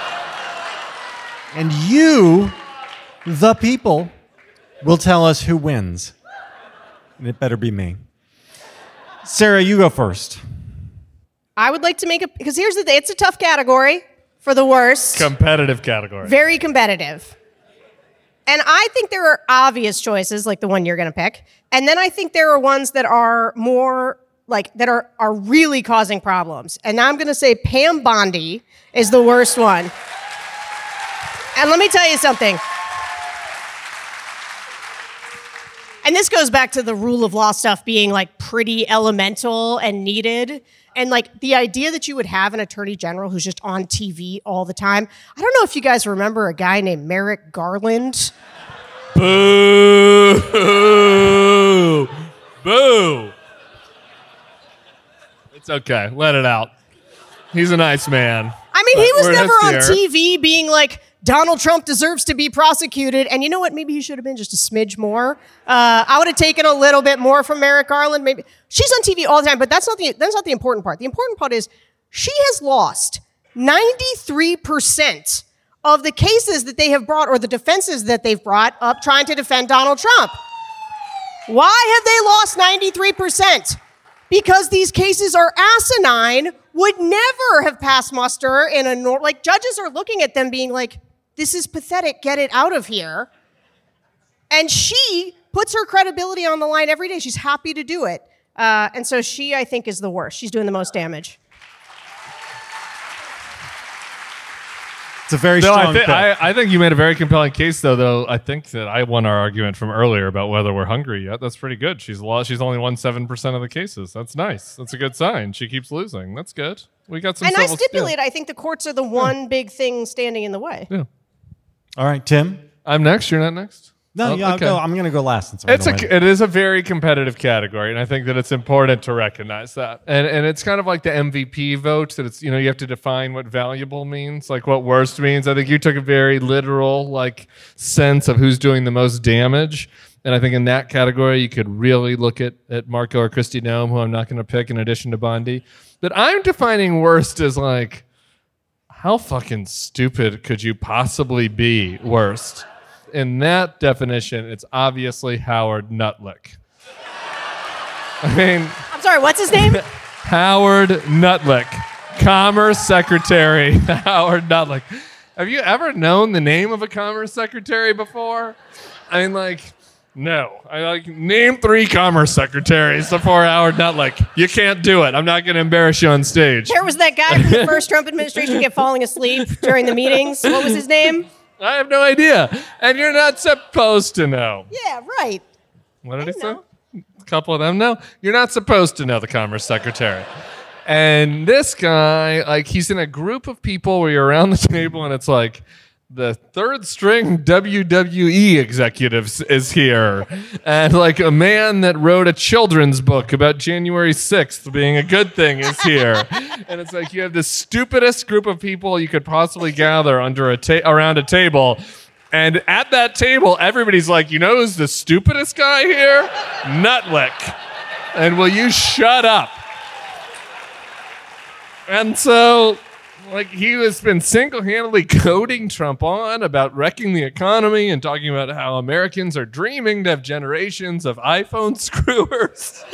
Speaker 2: And you, the people, will tell us who wins. And it better be me. Sarah, you go first.
Speaker 3: I would like to because here's the thing, it's a tough category for the worst.
Speaker 1: Competitive category.
Speaker 3: Very competitive. And I think there are obvious choices, like the one you're going to pick. And then I think there are ones that are more, that are really causing problems. And now I'm going to say Pam Bondi is the worst one. And let me tell you something. And this goes back to the rule of law stuff being, pretty elemental and needed. And, the idea that you would have an attorney general who's just on TV all the time. I don't know if you guys remember a guy named Merrick Garland.
Speaker 1: Boo! Boo! It's okay. Let it out. He's a nice man.
Speaker 3: I mean, he was never on TV being Donald Trump deserves to be prosecuted. And you know what? Maybe he should have been just a smidge more. I would have taken a little bit more from Merrick Garland. Maybe she's on TV all the time, but that's not the important part. The important part is she has lost 93% of the cases that they have brought, or the defenses that they've brought up trying to defend Donald Trump. Why have they lost 93%? Because these cases are asinine, would never have passed muster in a judges are looking at them being this is pathetic, get it out of here. And she puts her credibility on the line every day. She's happy to do it. And so she, I think, is the worst. She's doing the most damage.
Speaker 2: It's a very
Speaker 1: No,
Speaker 2: strong pick.
Speaker 1: I think you made a very compelling case, though. I think that I won our argument from earlier about whether we're hungry yet. That's pretty good. She's only won 7% of the cases. That's nice. That's a good sign. She keeps losing. That's good. We got some.
Speaker 3: And I
Speaker 1: civil-
Speaker 3: stipulate, I think the courts are the one big thing standing in the way.
Speaker 1: Yeah.
Speaker 2: All right, Tim.
Speaker 1: I'm next. You're not next.
Speaker 2: No,
Speaker 1: Oh,
Speaker 2: yeah,
Speaker 1: okay.
Speaker 2: I'm going to go last. Since I'm gonna win.
Speaker 1: It is a very competitive category, and I think that it's important to recognize that. And it's kind of like the MVP vote that it's, you have to define what valuable means, like what worst means. I think you took a very literal sense of who's doing the most damage. And I think in that category, you could really look at Marco or Kristi Noem, who I'm not going to pick in addition to Bondi. But I'm defining worst as how fucking stupid could you possibly be worst? In that definition, it's obviously Howard Nutlick. I mean,
Speaker 3: I'm sorry, what's his name?
Speaker 1: Howard Nutlick, Commerce Secretary Howard Nutlick. Have you ever known the name of a Commerce Secretary before? I mean, no. Name 3 Commerce Secretaries before Howard Nutlick. You can't do it. I'm not going to embarrass you on stage.
Speaker 3: There was that guy from the first Trump administration who kept falling asleep during the meetings. What was his name?
Speaker 1: I have no idea. And you're not supposed to know.
Speaker 3: Yeah, right.
Speaker 1: What did he say?
Speaker 3: know.
Speaker 1: A couple of them know. You're not supposed to know the Commerce Secretary. And this guy, he's in a group of people where you're around the table and it's the third string WWE executives is here. And a man that wrote a children's book about January 6th being a good thing is here. And it's you have the stupidest group of people you could possibly gather around a table. And at that table, everybody's who's the stupidest guy here? Nutlick. And will you shut up? And so he has been single-handedly goading Trump on about wrecking the economy and talking about how Americans are dreaming to have generations of iPhone screwers.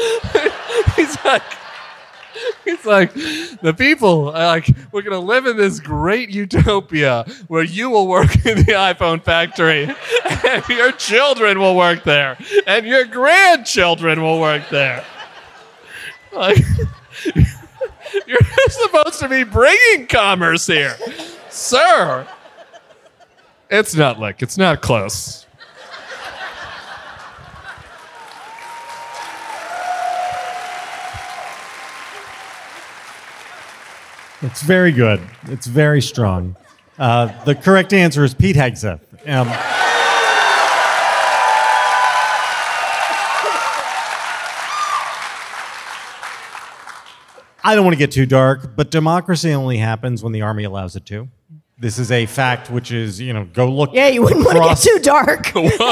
Speaker 1: He's the people, we're going to live in this great utopia where you will work in the iPhone factory and your children will work there and your grandchildren will work there. You're supposed to be bringing commerce here. Sir. It's Nutlick. It's not close.
Speaker 2: It's very good. It's very strong. The correct answer is Pete Hegseth. I don't want to get too dark, but democracy only happens when the army allows it to. This is a fact which is, go look.
Speaker 3: Yeah, you wouldn't want to get too dark.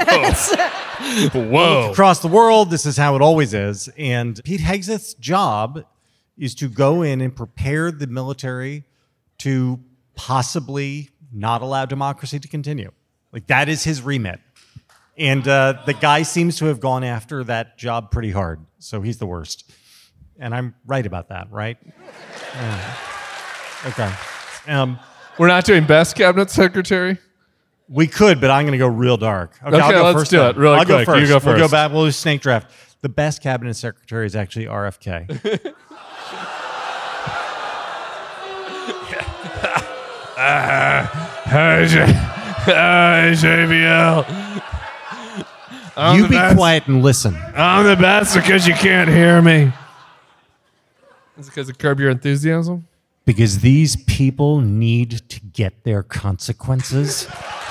Speaker 1: Whoa.
Speaker 2: Across the world, this is how it always is. And Pete Hegseth's job is to go in and prepare the military to possibly not allow democracy to continue. That is his remit. And the guy seems to have gone after that job pretty hard. So he's the worst. And I'm right about that, right? Yeah. Okay.
Speaker 1: We're not doing best cabinet secretary?
Speaker 2: We could, but I'm going to go real dark.
Speaker 1: Okay,
Speaker 2: I'll go
Speaker 1: let's
Speaker 2: first
Speaker 1: do
Speaker 2: then.
Speaker 1: it really
Speaker 2: I'll
Speaker 1: quick.
Speaker 2: Go first.
Speaker 1: You go
Speaker 2: We'll go
Speaker 1: first.
Speaker 2: back. We'll do snake draft. The best cabinet secretary is actually RFK.
Speaker 1: Hi, JBL.
Speaker 2: You be quiet and listen.
Speaker 1: I'm the best because you can't hear me. Is it because of Curb Your Enthusiasm?
Speaker 2: Because these people need to get their consequences.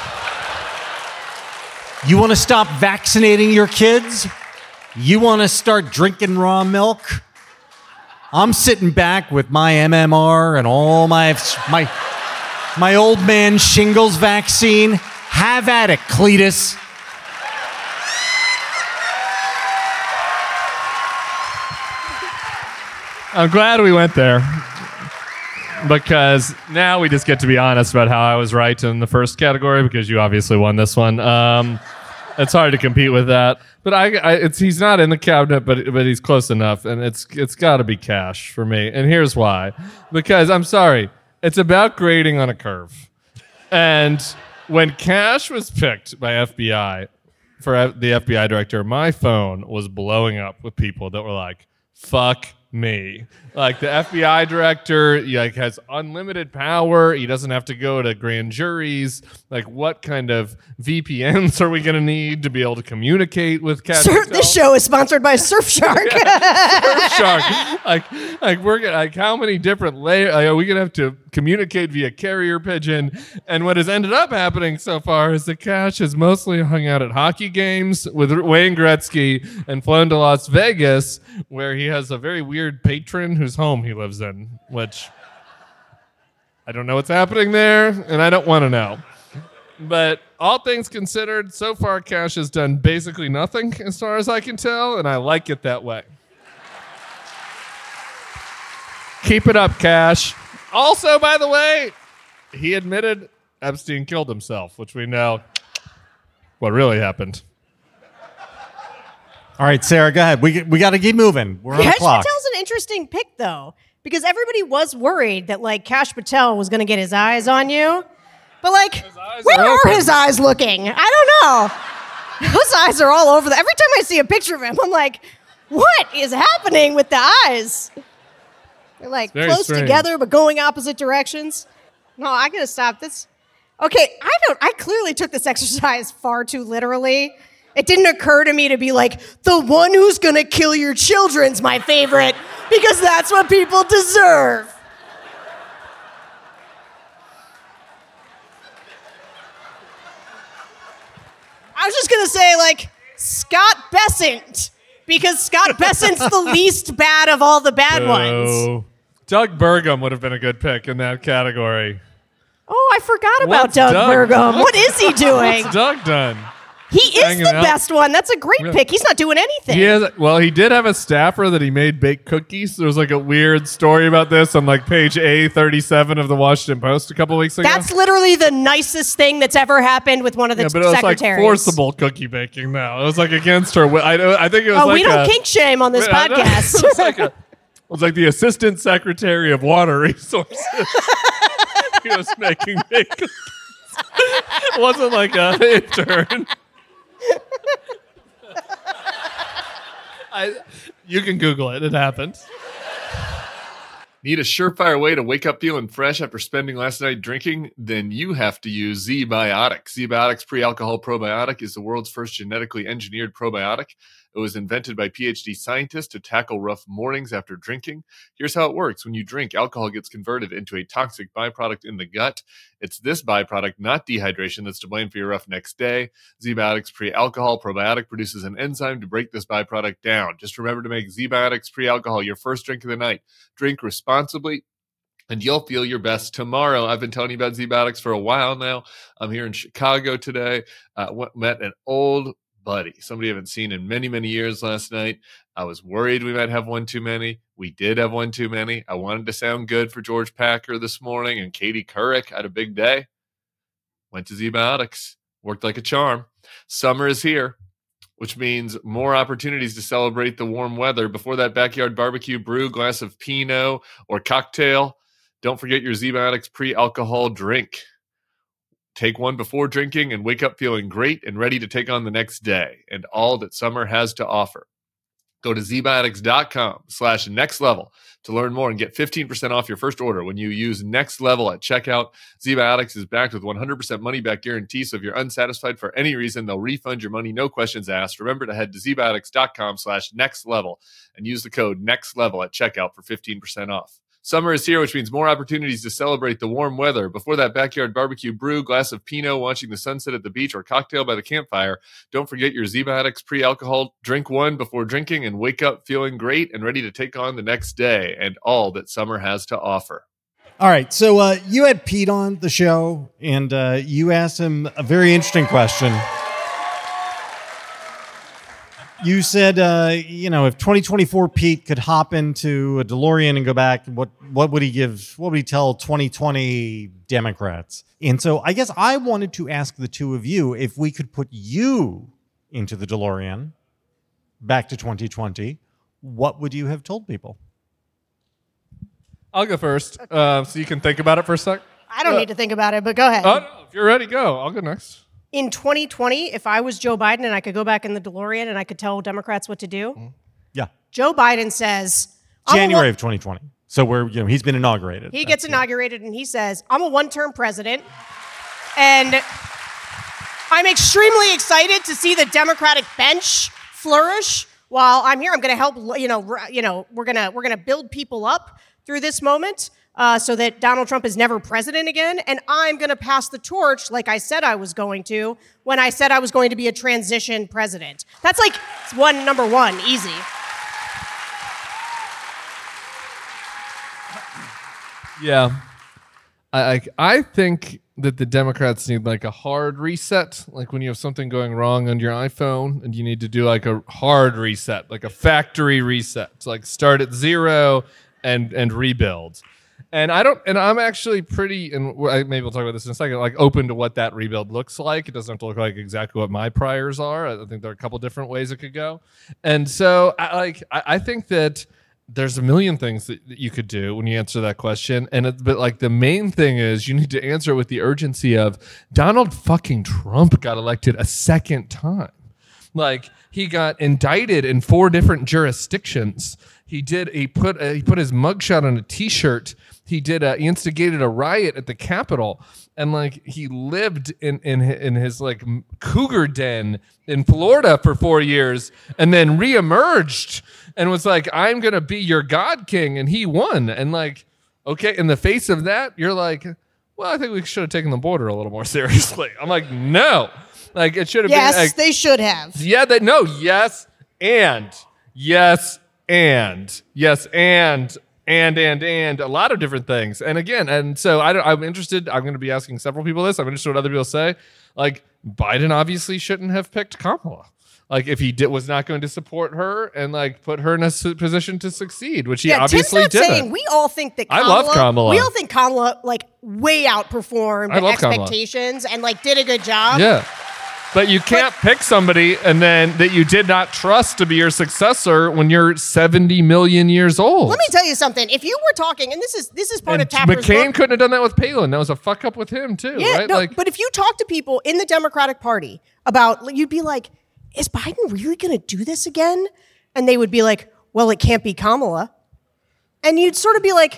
Speaker 2: You want to stop vaccinating your kids? You want to start drinking raw milk? I'm sitting back with my MMR and all my old man shingles vaccine. Have at it, Cletus.
Speaker 1: I'm glad we went there because now we just get to be honest about how I was right in the first category because you obviously won this one. It's hard to compete with that, but he's not in the cabinet, but he's close enough, and it's got to be Kash for me. And here's why: because I'm sorry, it's about grading on a curve. And when Kash was picked by FBI for the FBI director, my phone was blowing up with people that were like, "Fuck me. Like the FBI director, like has unlimited power. He doesn't have to go to grand juries. Like, what kind of VPNs are we going to need to be able to communicate with Cash Patel?
Speaker 3: This show is sponsored by Surfshark.
Speaker 1: Surfshark. Like we're gonna, like, how many different layers are we gonna have to communicate via carrier pigeon? And what has ended up happening so far is that Cash has mostly hung out at hockey games with Wayne Gretzky and flown to Las Vegas, where he has a very weird patron whose home he lives in, which I don't know what's happening there, and I don't want to know. But all things considered, so far Cash has done basically nothing as far as I can tell, and I like it that way. Keep it up, Cash. Also, by the way, he admitted Epstein killed himself, which we know what really happened.
Speaker 2: All right, Sarah, go ahead. We got to keep moving. We're on the
Speaker 3: Cash
Speaker 2: clock.
Speaker 3: Patel's an interesting pick, though, because everybody was worried that, like, Cash Patel was going to get his eyes on you. But, like, where are his eyes looking? I don't know. Those eyes are all over. Every time I see a picture of him, I'm like, what is happening with the eyes? They're, like, close together but going opposite directions. No, I got to stop this. Okay, I clearly took this exercise far too literally. It didn't occur to me to be like, the one who's going to kill your children's my favorite, because that's what people deserve. I was just going to say, like, Scott Bessent, because Scott Bessent's the least bad of all the bad ones.
Speaker 1: Doug Burgum would have been a good pick in that category.
Speaker 3: Oh, I forgot about Doug Burgum. What is he doing?
Speaker 1: What's Doug done?
Speaker 3: He is the best one. That's a great pick. He's not doing anything.
Speaker 1: He did have a staffer that he made bake cookies. There was like a weird story about this on like page A37 of the Washington Post a couple weeks ago.
Speaker 3: That's literally the nicest thing that's ever happened with one of the
Speaker 1: but it was
Speaker 3: secretaries.
Speaker 1: Like forcible cookie baking now. It was like against her. I think it was
Speaker 3: we don't kink shame on this podcast.
Speaker 1: It was like the assistant secretary of water resources. He was making bake cookies. It wasn't like an intern. You can Google it. It happened.
Speaker 4: Need a surefire way to wake up feeling fresh after spending last night drinking? Then you have to use Z-Biotic. Z-Biotic's pre-alcohol probiotic is the world's first genetically engineered probiotic. It was invented by PhD scientists to tackle rough mornings after drinking. Here's how it works. When you drink, alcohol gets converted into a toxic byproduct in the gut. It's this byproduct, not dehydration, that's to blame for your rough next day. Z-Biotic's pre-alcohol probiotic produces an enzyme to break this byproduct down. Just remember to make Z-Biotic's pre-alcohol your first drink of the night. Drink responsibly, and you'll feel your best tomorrow. I've been telling you about Z-Biotics for a while now. I'm here in Chicago today. Met an old buddy, somebody I haven't seen in many, many years last night. I was worried we might have one too many. We did have one too many. I wanted to sound good for George Packer this morning, and Katie Couric had a big day. Went to Z-Biotics. Worked like a charm. Summer is here, which means more opportunities to celebrate the warm weather. Before that backyard barbecue, brew a glass of Pinot or cocktail. Don't forget your Z-Biotics pre-alcohol drink. Take one before drinking and wake up feeling great and ready to take on the next day and all that summer has to offer. Go to zbiotics.com/nextlevel to learn more and get 15% off your first order when you use Next Level at checkout. Z-Biotics is backed with 100% money-back guarantee, so if you're unsatisfied for any reason, they'll refund your money, no questions asked. Remember to head to zbiotics.com/nextlevel and use the code NEXTLEVEL at checkout for 15% off. Summer is here, which means more opportunities to celebrate the warm weather. Before that backyard barbecue, brew, glass of Pinot, watching the sunset at the beach, or cocktail by the campfire. Don't forget your Z-Biotics pre-alcohol. Drink one before drinking and wake up feeling great and ready to take on the next day and all that summer has to offer.
Speaker 2: All right, so you had Pete on the show, and you asked him a very interesting question. You said, if 2024 Pete could hop into a DeLorean and go back, what would he give? What would he tell 2020 Democrats? And so I guess I wanted to ask the two of you if we could put you into the DeLorean back to 2020, what would you have told people?
Speaker 1: I'll go first, so you can think about it for a sec.
Speaker 3: I don't need to think about it, but go ahead.
Speaker 1: Oh, no, if you're ready, go. I'll go next.
Speaker 3: In 2020, if I was Joe Biden and I could go back in the DeLorean and I could tell Democrats what to do,
Speaker 2: yeah,
Speaker 3: Joe Biden says,
Speaker 2: January of 2020. So he's been inaugurated.
Speaker 3: He gets inaugurated and he says, I'm a one-term president. And I'm extremely excited to see the Democratic bench flourish while I'm here. I'm going to help, we're going to build people up through this moment so that Donald Trump is never president again. And I'm going to pass the torch like I said I was going to when I said I was going to be a transition president. That's like number one, easy.
Speaker 1: Yeah. I think that the Democrats need like a hard reset, like when you have something going wrong on your iPhone and you need to do like a hard reset, like a factory reset, to like start at zero and rebuild. And I'm actually pretty, and maybe we'll talk about this in a second, like open to what that rebuild looks like. It doesn't have to look like exactly what my priors are. I think there are a couple different ways it could go. And so I think that there's a million things that you could do when you answer that question. But like the main thing is you need to answer it with the urgency of Donald fucking Trump got elected a second time. Like he got indicted in 4 different jurisdictions. He put his mugshot on a t-shirt. He instigated a riot at the Capitol. And like he lived in his like cougar den in Florida for 4 years and then reemerged and was like, I'm going to be your God king. And he won. And like, okay, in the face of that, you're like, well, I think we should have taken the border a little more seriously. I'm like, no. Like it should have been.
Speaker 3: Yes, they should have.
Speaker 1: Yeah, yes, and a lot of different things. And again, and so I'm interested. I'm going to be asking several people this. I'm interested what other people say. Like Biden obviously shouldn't have picked Kamala. Like if he was not going to support her and like put her in a position to succeed, which he obviously
Speaker 3: Tim's not
Speaker 1: didn't.
Speaker 3: saying we all think that
Speaker 1: I love Kamala.
Speaker 3: We all think Kamala like way outperformed expectations and like did a good job.
Speaker 1: Yeah. But you can't pick somebody and then that you did not trust to be your successor when you're 70 million years old.
Speaker 3: Let me tell you something. If you were talking, and this is part of Tapper's
Speaker 1: McCain
Speaker 3: book.
Speaker 1: couldn't have done that with Palin. That was a fuck up with him too,
Speaker 3: Yeah,
Speaker 1: right?
Speaker 3: no, but if you talk to people in the Democratic Party about, you'd be like, is Biden really going to do this again? And they would be like, well, it can't be Kamala. And you'd sort of be like,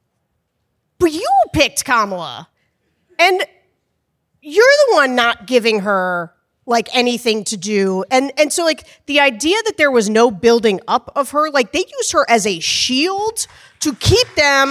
Speaker 3: but you picked Kamala. And you're the one not giving her like anything to do. And so like the idea that there was no building up of her, like they used her as a shield to keep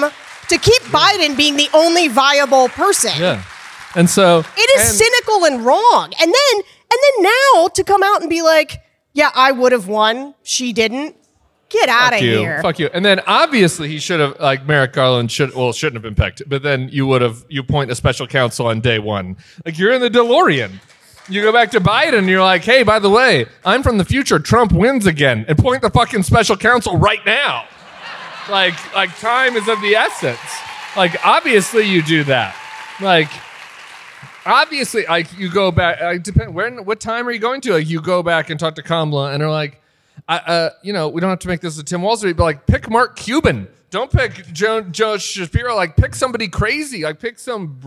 Speaker 3: Biden being the only viable person.
Speaker 1: Yeah. And so
Speaker 3: it is cynical and wrong. And then now to come out and be like, yeah, I would have won. She didn't. Get out of here.
Speaker 1: Fuck you. And then obviously he should have, like Merrick Garland shouldn't have been picked. But then you appoint a special counsel on day one. Like you're in the DeLorean. You go back to Biden and you're like, hey, by the way, I'm from the future. Trump wins again. And point the fucking special counsel right now. Like time is of the essence. Like obviously you do that. Like obviously like you go back. What time are you going to? Like you go back and talk to Kamala and they're like, we don't have to make this a Tim Wall Street, but like pick Mark Cuban. Don't pick Joe Shapiro. Like pick somebody crazy. Like pick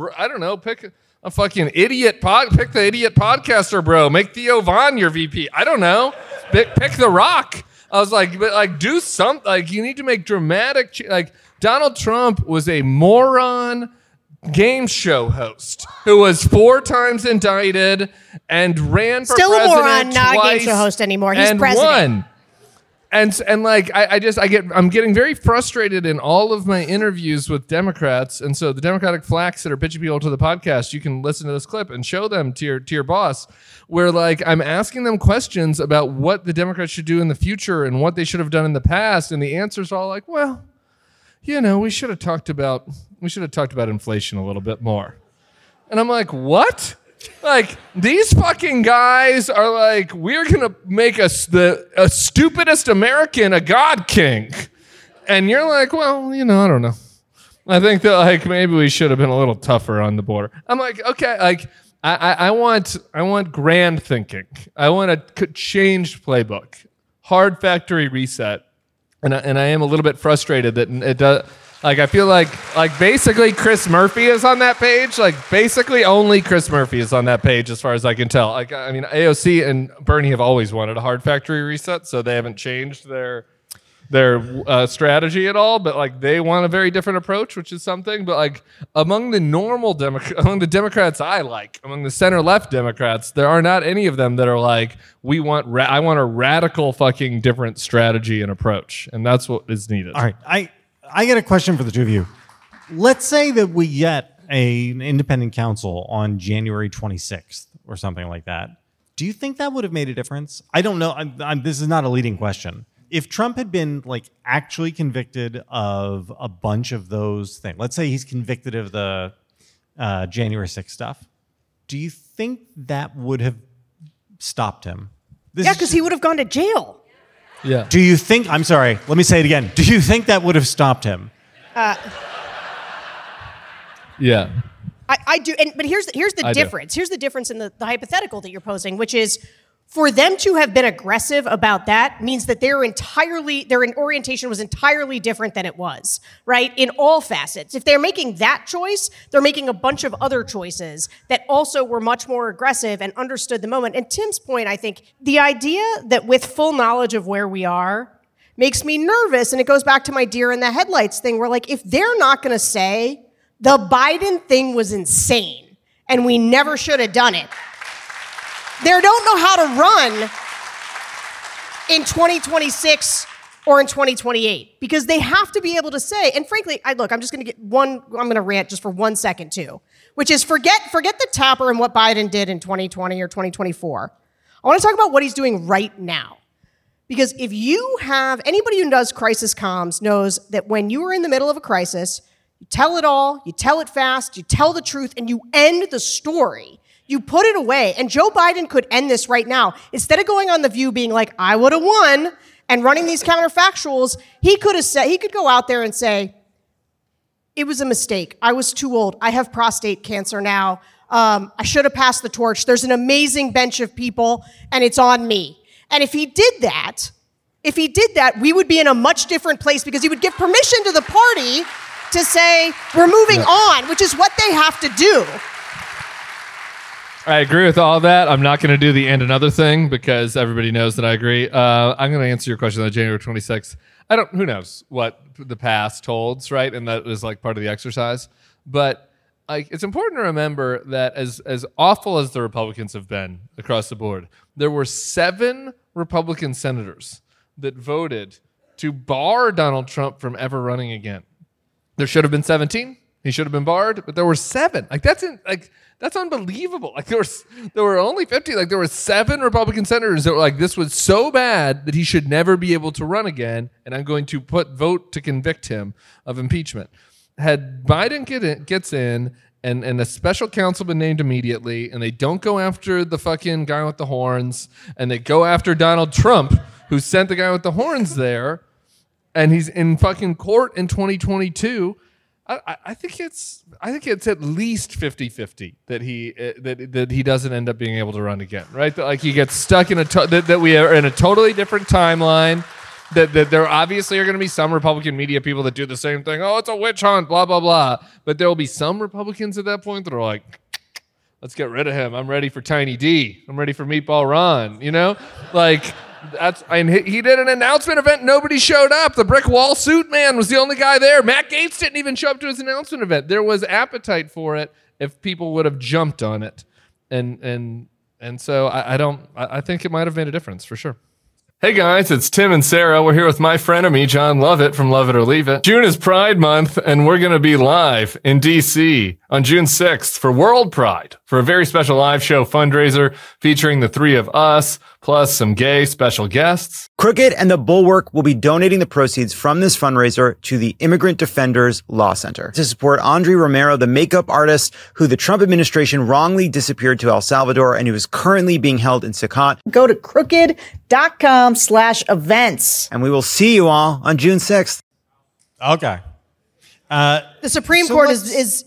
Speaker 1: pick a fucking idiot pick the idiot podcaster, bro. Make Theo Von your VP. I don't know. Pick The Rock. I was like, but like do something. Like you need to make dramatic. Like Donald Trump was a moron game show host who was 4 times indicted and ran for
Speaker 3: still
Speaker 1: president
Speaker 3: a moron, not a game show host anymore. He's president.
Speaker 1: Won. And like I'm getting very frustrated in all of my interviews with Democrats, and so the Democratic flacks that are pitching people to the podcast, you can listen to this clip and show them to your boss, where like I'm asking them questions about what the Democrats should do in the future and what they should have done in the past, and the answers are all like, well, we should have talked about inflation a little bit more, and I'm like, what? Like these fucking guys are like, we're gonna make us the stupidest American a god king, and you're like, well, I don't know. I think that like maybe we should have been a little tougher on the border. I'm like, okay, like I want grand thinking. I want a changed playbook, hard factory reset, and I am a little bit frustrated that it does. Like, I feel like basically Chris Murphy is on that page. Like, basically only Chris Murphy is on that page as far as I can tell. Like, I mean, AOC and Bernie have always wanted a hard factory reset, so they haven't changed their strategy at all, but like they want a very different approach, which is something. But like among the among the Democrats among the center left Democrats, there are not any of them that are like I want a radical fucking different strategy and approach, and that's what is needed.
Speaker 2: All right, I get a question for the two of you. Let's say that we get an independent counsel on January 26th or something like that. Do you think that would have made a difference? I don't know. This is not a leading question. If Trump had been like actually convicted of a bunch of those things, let's say he's convicted of the January 6th stuff, do you think that would have stopped him?
Speaker 3: Yeah, because he would have gone to jail.
Speaker 1: Yeah.
Speaker 2: Do you think, I'm sorry, let me say it again. Do you think that would have stopped him?
Speaker 1: Yeah.
Speaker 3: I do, but here's the difference. Here's the difference in the hypothetical that you're posing, which is for them to have been aggressive about that means that their orientation was entirely different than it was, right? In all facets. If they're making that choice, they're making a bunch of other choices that also were much more aggressive and understood the moment. And Tim's point, I think, the idea that with full knowledge of where we are makes me nervous, and it goes back to my deer in the headlights thing, where like if they're not going to say the Biden thing was insane and we never should have done it, they don't know how to run in 2026 or in 2028 because they have to be able to say, and frankly, I'm just going to rant just for 1 second too, which is forget the Tapper and what Biden did in 2020 or 2024. I want to talk about what he's doing right now. Because if you have, anybody who does crisis comms knows that when you are in the middle of a crisis, you tell it all, you tell it fast, you tell the truth, and you end the story. You put it away. And Joe Biden could end this right now. Instead of going on The View being like, I would have won, and running these counterfactuals, he could go out there and say, it was a mistake. I was too old. I have prostate cancer now. I should have passed the torch. There's an amazing bench of people, and it's on me. And if he did that, we would be in a much different place because he would give permission to the party to say, we're moving on, which is what they have to do.
Speaker 1: I agree with all that. I'm not going to do the and another thing because everybody knows that I agree. I'm going to answer your question on January 26th. Who knows what the past holds, right? And that was like part of the exercise. But like, it's important to remember that as awful as the Republicans have been across the board, there were 7 Republican senators that voted to bar Donald Trump from ever running again. There should have been 17. He should have been barred, but there were 7. That's unbelievable. Like there were only 50. Like there were 7 Republican senators that were like, this was so bad that he should never be able to run again, and I'm going to vote to convict him of impeachment. Had Biden gets in and a special counsel been named immediately, and they don't go after the fucking guy with the horns, and they go after Donald Trump, who sent the guy with the horns there, and he's in fucking court in 2022. I think it's at least 50-50 that he doesn't end up being able to run again, right? That like he gets stuck in that we are in a totally different timeline. That there obviously are going to be some Republican media people that do the same thing. Oh, it's a witch hunt, blah blah blah. But there will be some Republicans at that point that are like, let's get rid of him. I'm ready for Tiny D. I'm ready for Meatball Ron. You know, like. He did an announcement event. Nobody showed up. The brick wall suit man was the only guy there. Matt Gaetz didn't even show up to his announcement event. There was appetite for it if people would have jumped on it, and so I think it might have made a difference for sure.
Speaker 4: Hey guys, it's Tim and Sarah. We're here with my frenemy, John Lovett from Love It or Leave It. June is Pride Month, and we're going to be live in D.C. on June 6th for World Pride for a very special live show fundraiser featuring the 3 of us, plus some gay special guests.
Speaker 5: Crooked and the Bulwark will be donating the proceeds from this fundraiser to the Immigrant Defenders Law Center to support Andre Romero, the makeup artist who the Trump administration wrongly disappeared to El Salvador and who is currently being held in Secot.
Speaker 6: Go to crooked.com/events.
Speaker 5: And we will see you all on June 6th.
Speaker 2: Okay.
Speaker 3: The Supreme Court has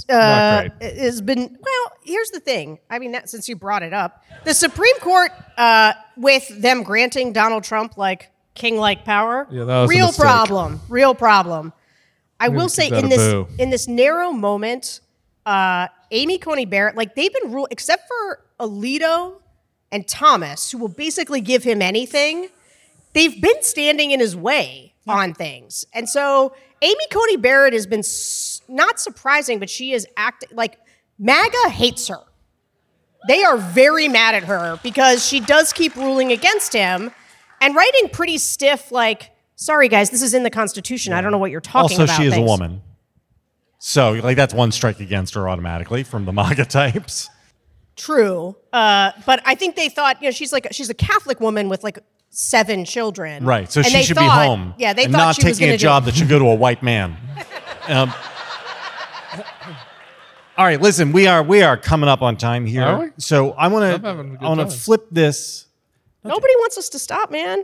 Speaker 3: been, well, here's the thing. I mean, since you brought it up, the Supreme Court, with them granting Donald Trump like king-like power,
Speaker 1: that was
Speaker 3: real
Speaker 1: a mistake.
Speaker 3: Real problem. I will say
Speaker 1: give that
Speaker 3: in this narrow moment, Amy Coney Barrett, like they've been ruled, except for Alito and Thomas, who will basically give him anything, they've been standing in his way on things. And so Amy Coney Barrett has been not surprising, but she is acting like MAGA hates her. They are very mad at her because she does keep ruling against him and writing pretty stiff, like, sorry, guys, this is in the Constitution. I don't know what you're talking about.
Speaker 2: Also, she is a woman. So, like, that's one strike against her automatically from the MAGA types.
Speaker 3: True. But I think they thought, she's a Catholic woman with, like, 7 children.
Speaker 2: Right. So
Speaker 3: and
Speaker 2: she should be home.
Speaker 3: Yeah, they
Speaker 2: and
Speaker 3: thought
Speaker 2: not
Speaker 3: she was
Speaker 2: taking
Speaker 3: going
Speaker 2: a
Speaker 3: to
Speaker 2: job that should go to a white man. All right, listen, we are coming up on time here.
Speaker 1: Are we?
Speaker 2: So I want to flip this.
Speaker 3: Nobody wants us to stop, man.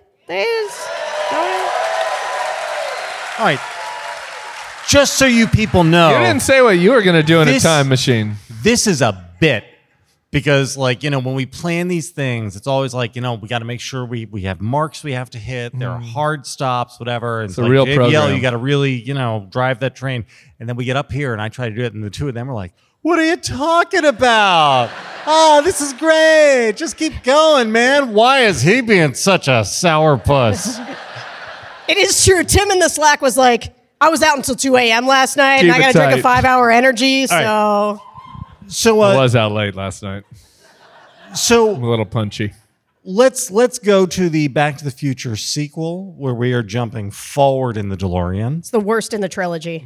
Speaker 2: All right. Just so you people know.
Speaker 1: You didn't say what you were going to do in a time machine.
Speaker 2: This is a bit because, like, when we plan these things, it's always like, we got to make sure we have marks we have to hit. There are hard stops, whatever.
Speaker 1: It's a real program.
Speaker 2: You got to really, drive that train. And then we get up here and I try to do it. And the two of them are like, what are you talking about? Oh, this is great. Just keep going, man. Why is he being such a sourpuss?
Speaker 3: It is true. Tim in the Slack was like, I was out until 2 a.m. last night, and I got to drink a 5-hour energy, so...
Speaker 2: So
Speaker 1: I was out late last night.
Speaker 2: So
Speaker 1: I'm a little punchy.
Speaker 2: Let's go to the Back to the Future sequel, where we are jumping forward in the DeLorean.
Speaker 3: It's the worst in the trilogy.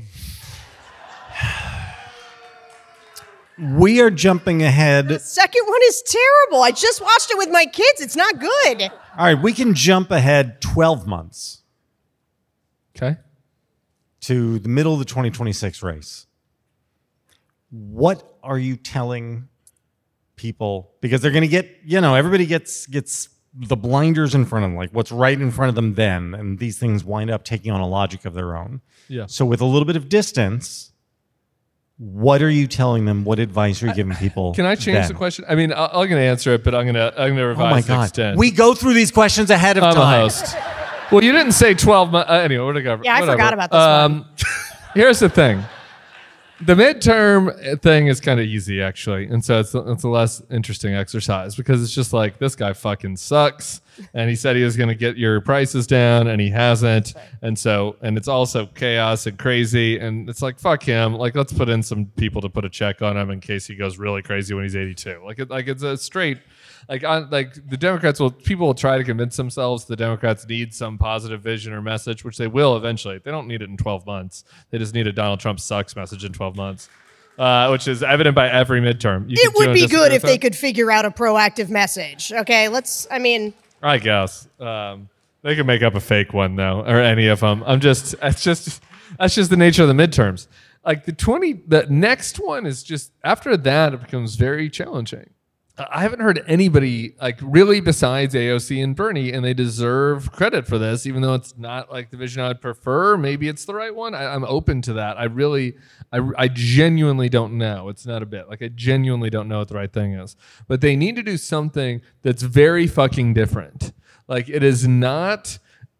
Speaker 2: We are jumping ahead.
Speaker 3: The second one is terrible. I just watched it with my kids. It's not good.
Speaker 2: All right, we can jump ahead 12 months.
Speaker 1: Okay.
Speaker 2: To the middle of the 2026 race. What are you telling people? Because they're going to get, everybody gets the blinders in front of them, like what's right in front of them then, and these things wind up taking on a logic of their own.
Speaker 1: Yeah.
Speaker 2: So with a little bit of distance, what are you telling them? What advice are you giving people?
Speaker 1: Can I change the question? I mean, I'm going to answer it, but I'm going to revise.
Speaker 2: Oh my
Speaker 1: and
Speaker 2: God!
Speaker 1: extend.
Speaker 2: We go through these questions ahead of
Speaker 1: I'm
Speaker 2: time.
Speaker 1: a host. Well, you didn't say 12 months. Anyway, we're going to
Speaker 3: Yeah, I forgot about this one.
Speaker 1: Here's the thing. The midterm thing is kind of easy, actually. And so it's a less interesting exercise because it's just like, this guy fucking sucks. And he said he was going to get your prices down and he hasn't. And it's also chaos and crazy. And it's like, fuck him. Like, let's put in some people to put a check on him in case he goes really crazy when he's 82. Like it's a straight... the Democrats people will try to convince themselves the Democrats need some positive vision or message, which they will eventually. They don't need it in 12 months. They just need a Donald Trump sucks message in 12 months, which is evident by every midterm.
Speaker 3: It would be good if they could figure out a proactive message. Okay,
Speaker 1: I guess. They could make up a fake one though, or any of them. that's just the nature of the midterms. Like the next one is just, after that, it becomes very challenging. I haven't heard anybody really besides AOC and Bernie, and they deserve credit for this, even though it's not like the vision I would prefer. Maybe it's the right one. I'm open to that. I genuinely don't know. It's not a bit. I genuinely don't know what the right thing is. But they need to do something that's very fucking different. It is not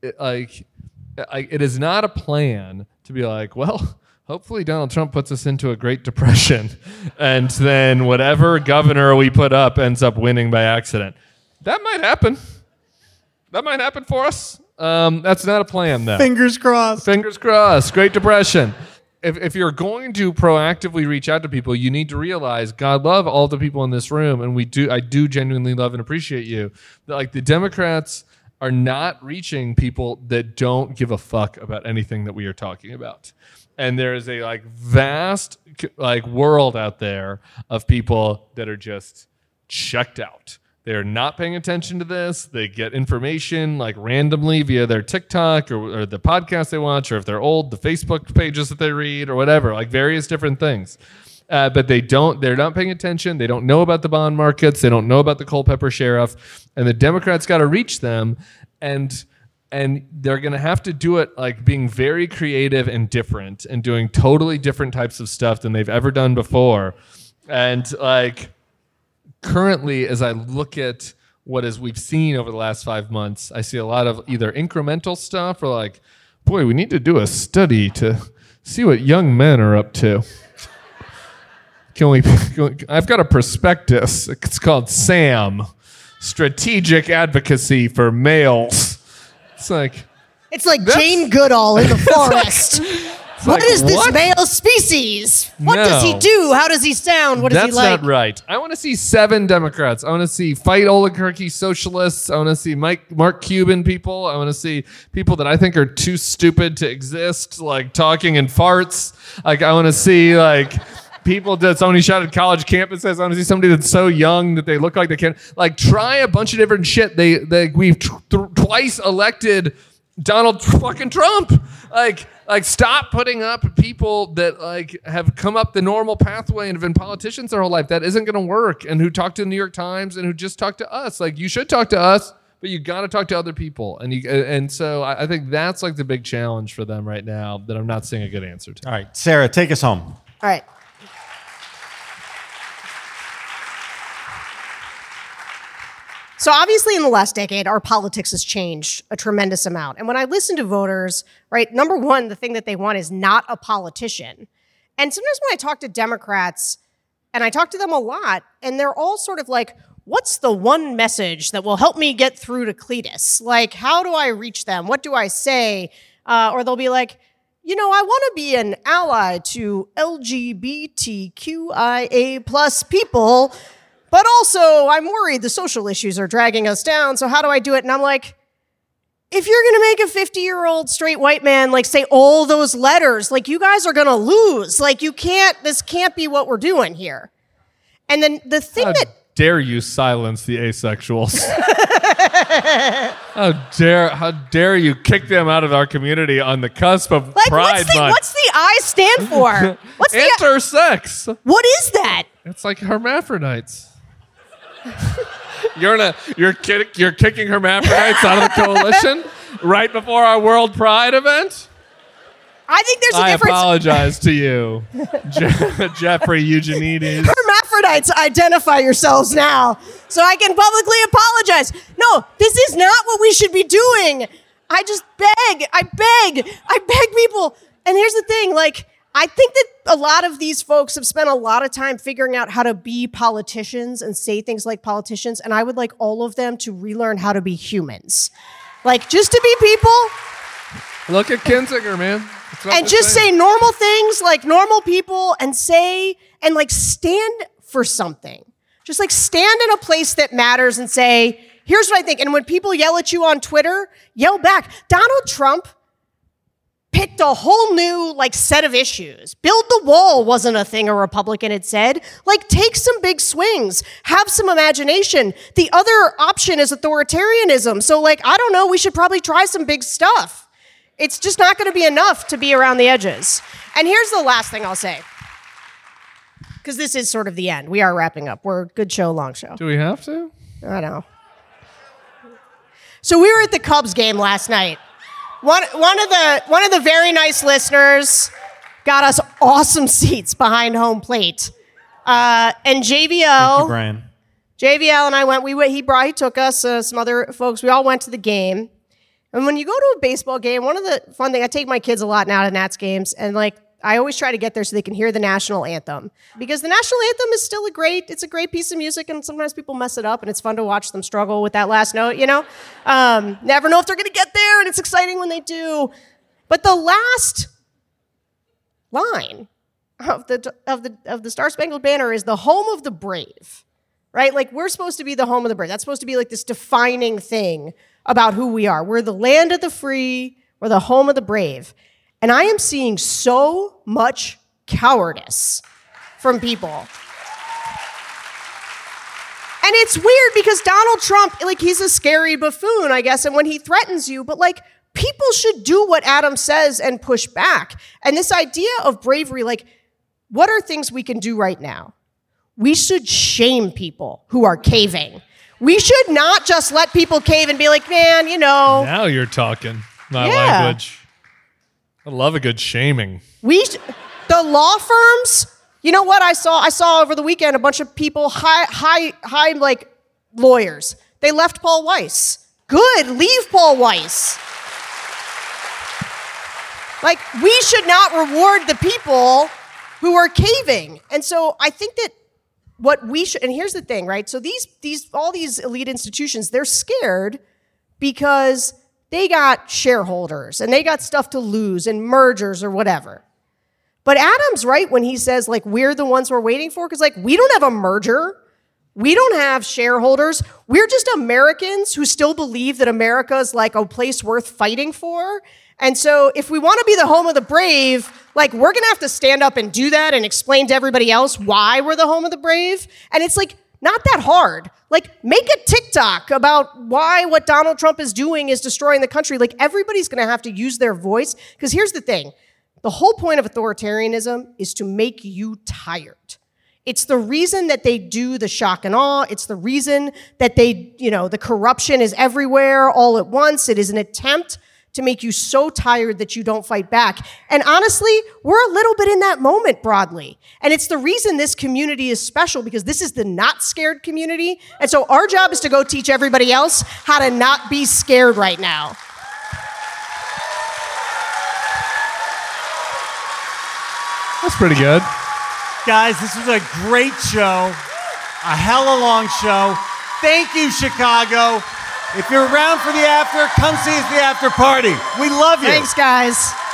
Speaker 1: it is not a plan to be like, well, hopefully Donald Trump puts us into a Great Depression and then whatever governor we put up ends up winning by accident. That might happen. That might happen for us. That's not a plan, though.
Speaker 2: Fingers crossed.
Speaker 1: Fingers crossed. Great Depression. If you're going to proactively reach out to people, you need to realize, God love all the people in this room, and I do genuinely love and appreciate you. That, the Democrats are not reaching people that don't give a fuck about anything that we are talking about. And there is a vast world out there of people that are just checked out. They're not paying attention to this. They get information randomly via their TikTok or the podcast they watch, or if they're old, the Facebook pages that they read or whatever, various different things. But they're not paying attention. They don't know about the bond markets. They don't know about the Culpeper sheriff. And the Democrats got to reach them. And they're going to have to do it being very creative and different and doing totally different types of stuff than they've ever done before. And currently, as I look at we've seen over the last 5 months, I see a lot of either incremental stuff or boy, we need to do a study to see what young men are up to. I've got a prospectus. It's called SAM, Strategic Advocacy for Males. It's
Speaker 3: It's like Jane Goodall in the forest. What
Speaker 1: like,
Speaker 3: is this
Speaker 1: what?
Speaker 3: male species? What
Speaker 1: No.
Speaker 3: does he do? How does he sound? What is he
Speaker 1: That's
Speaker 3: like?
Speaker 1: not right. I want to see 7 Democrats. I want to see fight oligarchy socialists. I want to see Mark Cuban people. I want to see people that I think are too stupid to exist, like talking in farts. Like I want to see like people that somebody shouted college campuses. I want to see somebody that's so young that they look like they can't. Like try a bunch of different shit. We've twice elected Donald fucking Trump. Like stop putting up people that like have come up the normal pathway and have been politicians their whole life. That isn't going to work. And who talk to the New York Times and who just talk to us. Like you should talk to us, but you got to talk to other people. And so I think that's like the big challenge for them right now that I'm not seeing a good answer to.
Speaker 2: All right, Sarah, take us home.
Speaker 3: All right. So obviously in the last decade, our politics has changed a tremendous amount. And when I listen to voters, right, number one, the thing that they want is not a politician. And sometimes when I talk to Democrats, and I talk to them a lot, and they're all sort of like, what's the one message that will help me get through to Cletus? Like, how do I reach them? What do I say? Or they'll be like, you know, I want to be an ally to LGBTQIA plus people, but also I'm worried the social issues are dragging us down. So how do I do it? And I'm like, if you're going to make a 50-year-old straight white man, like say all those letters, like you guys are going to lose. Like this can't be what we're doing here. And then the thing
Speaker 1: How dare you silence the asexuals? How dare you kick them out of our community on the cusp of
Speaker 3: like,
Speaker 1: Pride Month?
Speaker 3: what's the I stand for? What's the
Speaker 1: Intersex.
Speaker 3: What is that?
Speaker 1: It's like hermaphrodites. You're kicking hermaphrodites out of the coalition right before our World Pride event?
Speaker 3: I think there's a
Speaker 1: I
Speaker 3: difference.
Speaker 1: apologize to you, Jeffrey Eugenides.
Speaker 3: Hermaphrodites, identify yourselves now so I can publicly apologize. No, this is not what we should be doing. I just beg people. And here's the thing, like, I think that a lot of these folks have spent a lot of time figuring out how to be politicians and say things like politicians, and I would like all of them to relearn how to be humans. Like, just to be people.
Speaker 1: Look at Kinzinger, man.
Speaker 3: And just say normal things like normal people and say, and like stand for something. Just like stand in a place that matters and say, here's what I think. And when people yell at you on Twitter, yell back. Donald Trump picked a whole new like set of issues. Build the wall wasn't a thing a Republican had said. Like take some big swings, have some imagination. The other option is authoritarianism. So like, I don't know, we should probably try some big stuff. It's just not going to be enough to be around the edges. And here's the last thing I'll say. Because this is sort of the end. We are wrapping up. We're a good show, long show.
Speaker 1: Do we have to?
Speaker 3: I know. So we were at the Cubs game last night. One of the very nice listeners got us awesome seats behind home plate. And JVL.
Speaker 2: Thank you, Brian.
Speaker 3: JVL and I went. He took us. Some other folks. We all went to the game. And when you go to a baseball game, one of the fun things, I take my kids a lot now to Nats games, and like I always try to get there so they can hear the national anthem. Because the national anthem is still a great piece of music, and sometimes people mess it up, and it's fun to watch them struggle with that last note, you know? Never know if they're gonna get there, and it's exciting when they do. But the last line of the Star Spangled Banner is the home of the brave. Right? Like we're supposed to be the home of the brave. That's supposed to be like this defining thing about who we are. We're the land of the free. We're the home of the brave. And I am seeing so much cowardice from people. And it's weird because Donald Trump, like he's a scary buffoon, I guess, and when he threatens you, but like people should do what Adam says and push back. And this idea of bravery, like what are things we can do right now? We should shame people who are caving. We should not just let people cave and be like, man, you know.
Speaker 1: Now you're talking my
Speaker 3: Yeah.
Speaker 1: language. I love a good shaming.
Speaker 3: The law firms, you know what I saw? I saw over the weekend a bunch of people, high like lawyers. They left Paul Weiss. Good, leave Paul Weiss. Like, we should not reward the people who are caving. And so I think that what we should, and here's the thing, right? So all these elite institutions, they're scared because they got shareholders and they got stuff to lose and mergers or whatever. But Adam's right when he says, like, we're the ones we're waiting for, because, like, we don't have a merger. We don't have shareholders. We're just Americans who still believe that America is, like, a place worth fighting for. And so if we want to be the home of the brave, like, we're going to have to stand up and do that and explain to everybody else why we're the home of the brave. And it's, like, not that hard. Like, make a TikTok about why what Donald Trump is doing is destroying the country. Like, everybody's going to have to use their voice. Because here's the thing. The whole point of authoritarianism is to make you tired. It's the reason that they do the shock and awe. It's the reason that the corruption is everywhere all at once. It is an attempt to make you so tired that you don't fight back. And honestly, we're a little bit in that moment broadly. And it's the reason this community is special, because this is the not scared community. And so our job is to go teach everybody else how to not be scared right now.
Speaker 1: That's pretty good.
Speaker 2: Guys, this was a great show. A hella long show. Thank you, Chicago. If you're around for the after, come see us at the after party. We love you.
Speaker 3: Thanks, guys.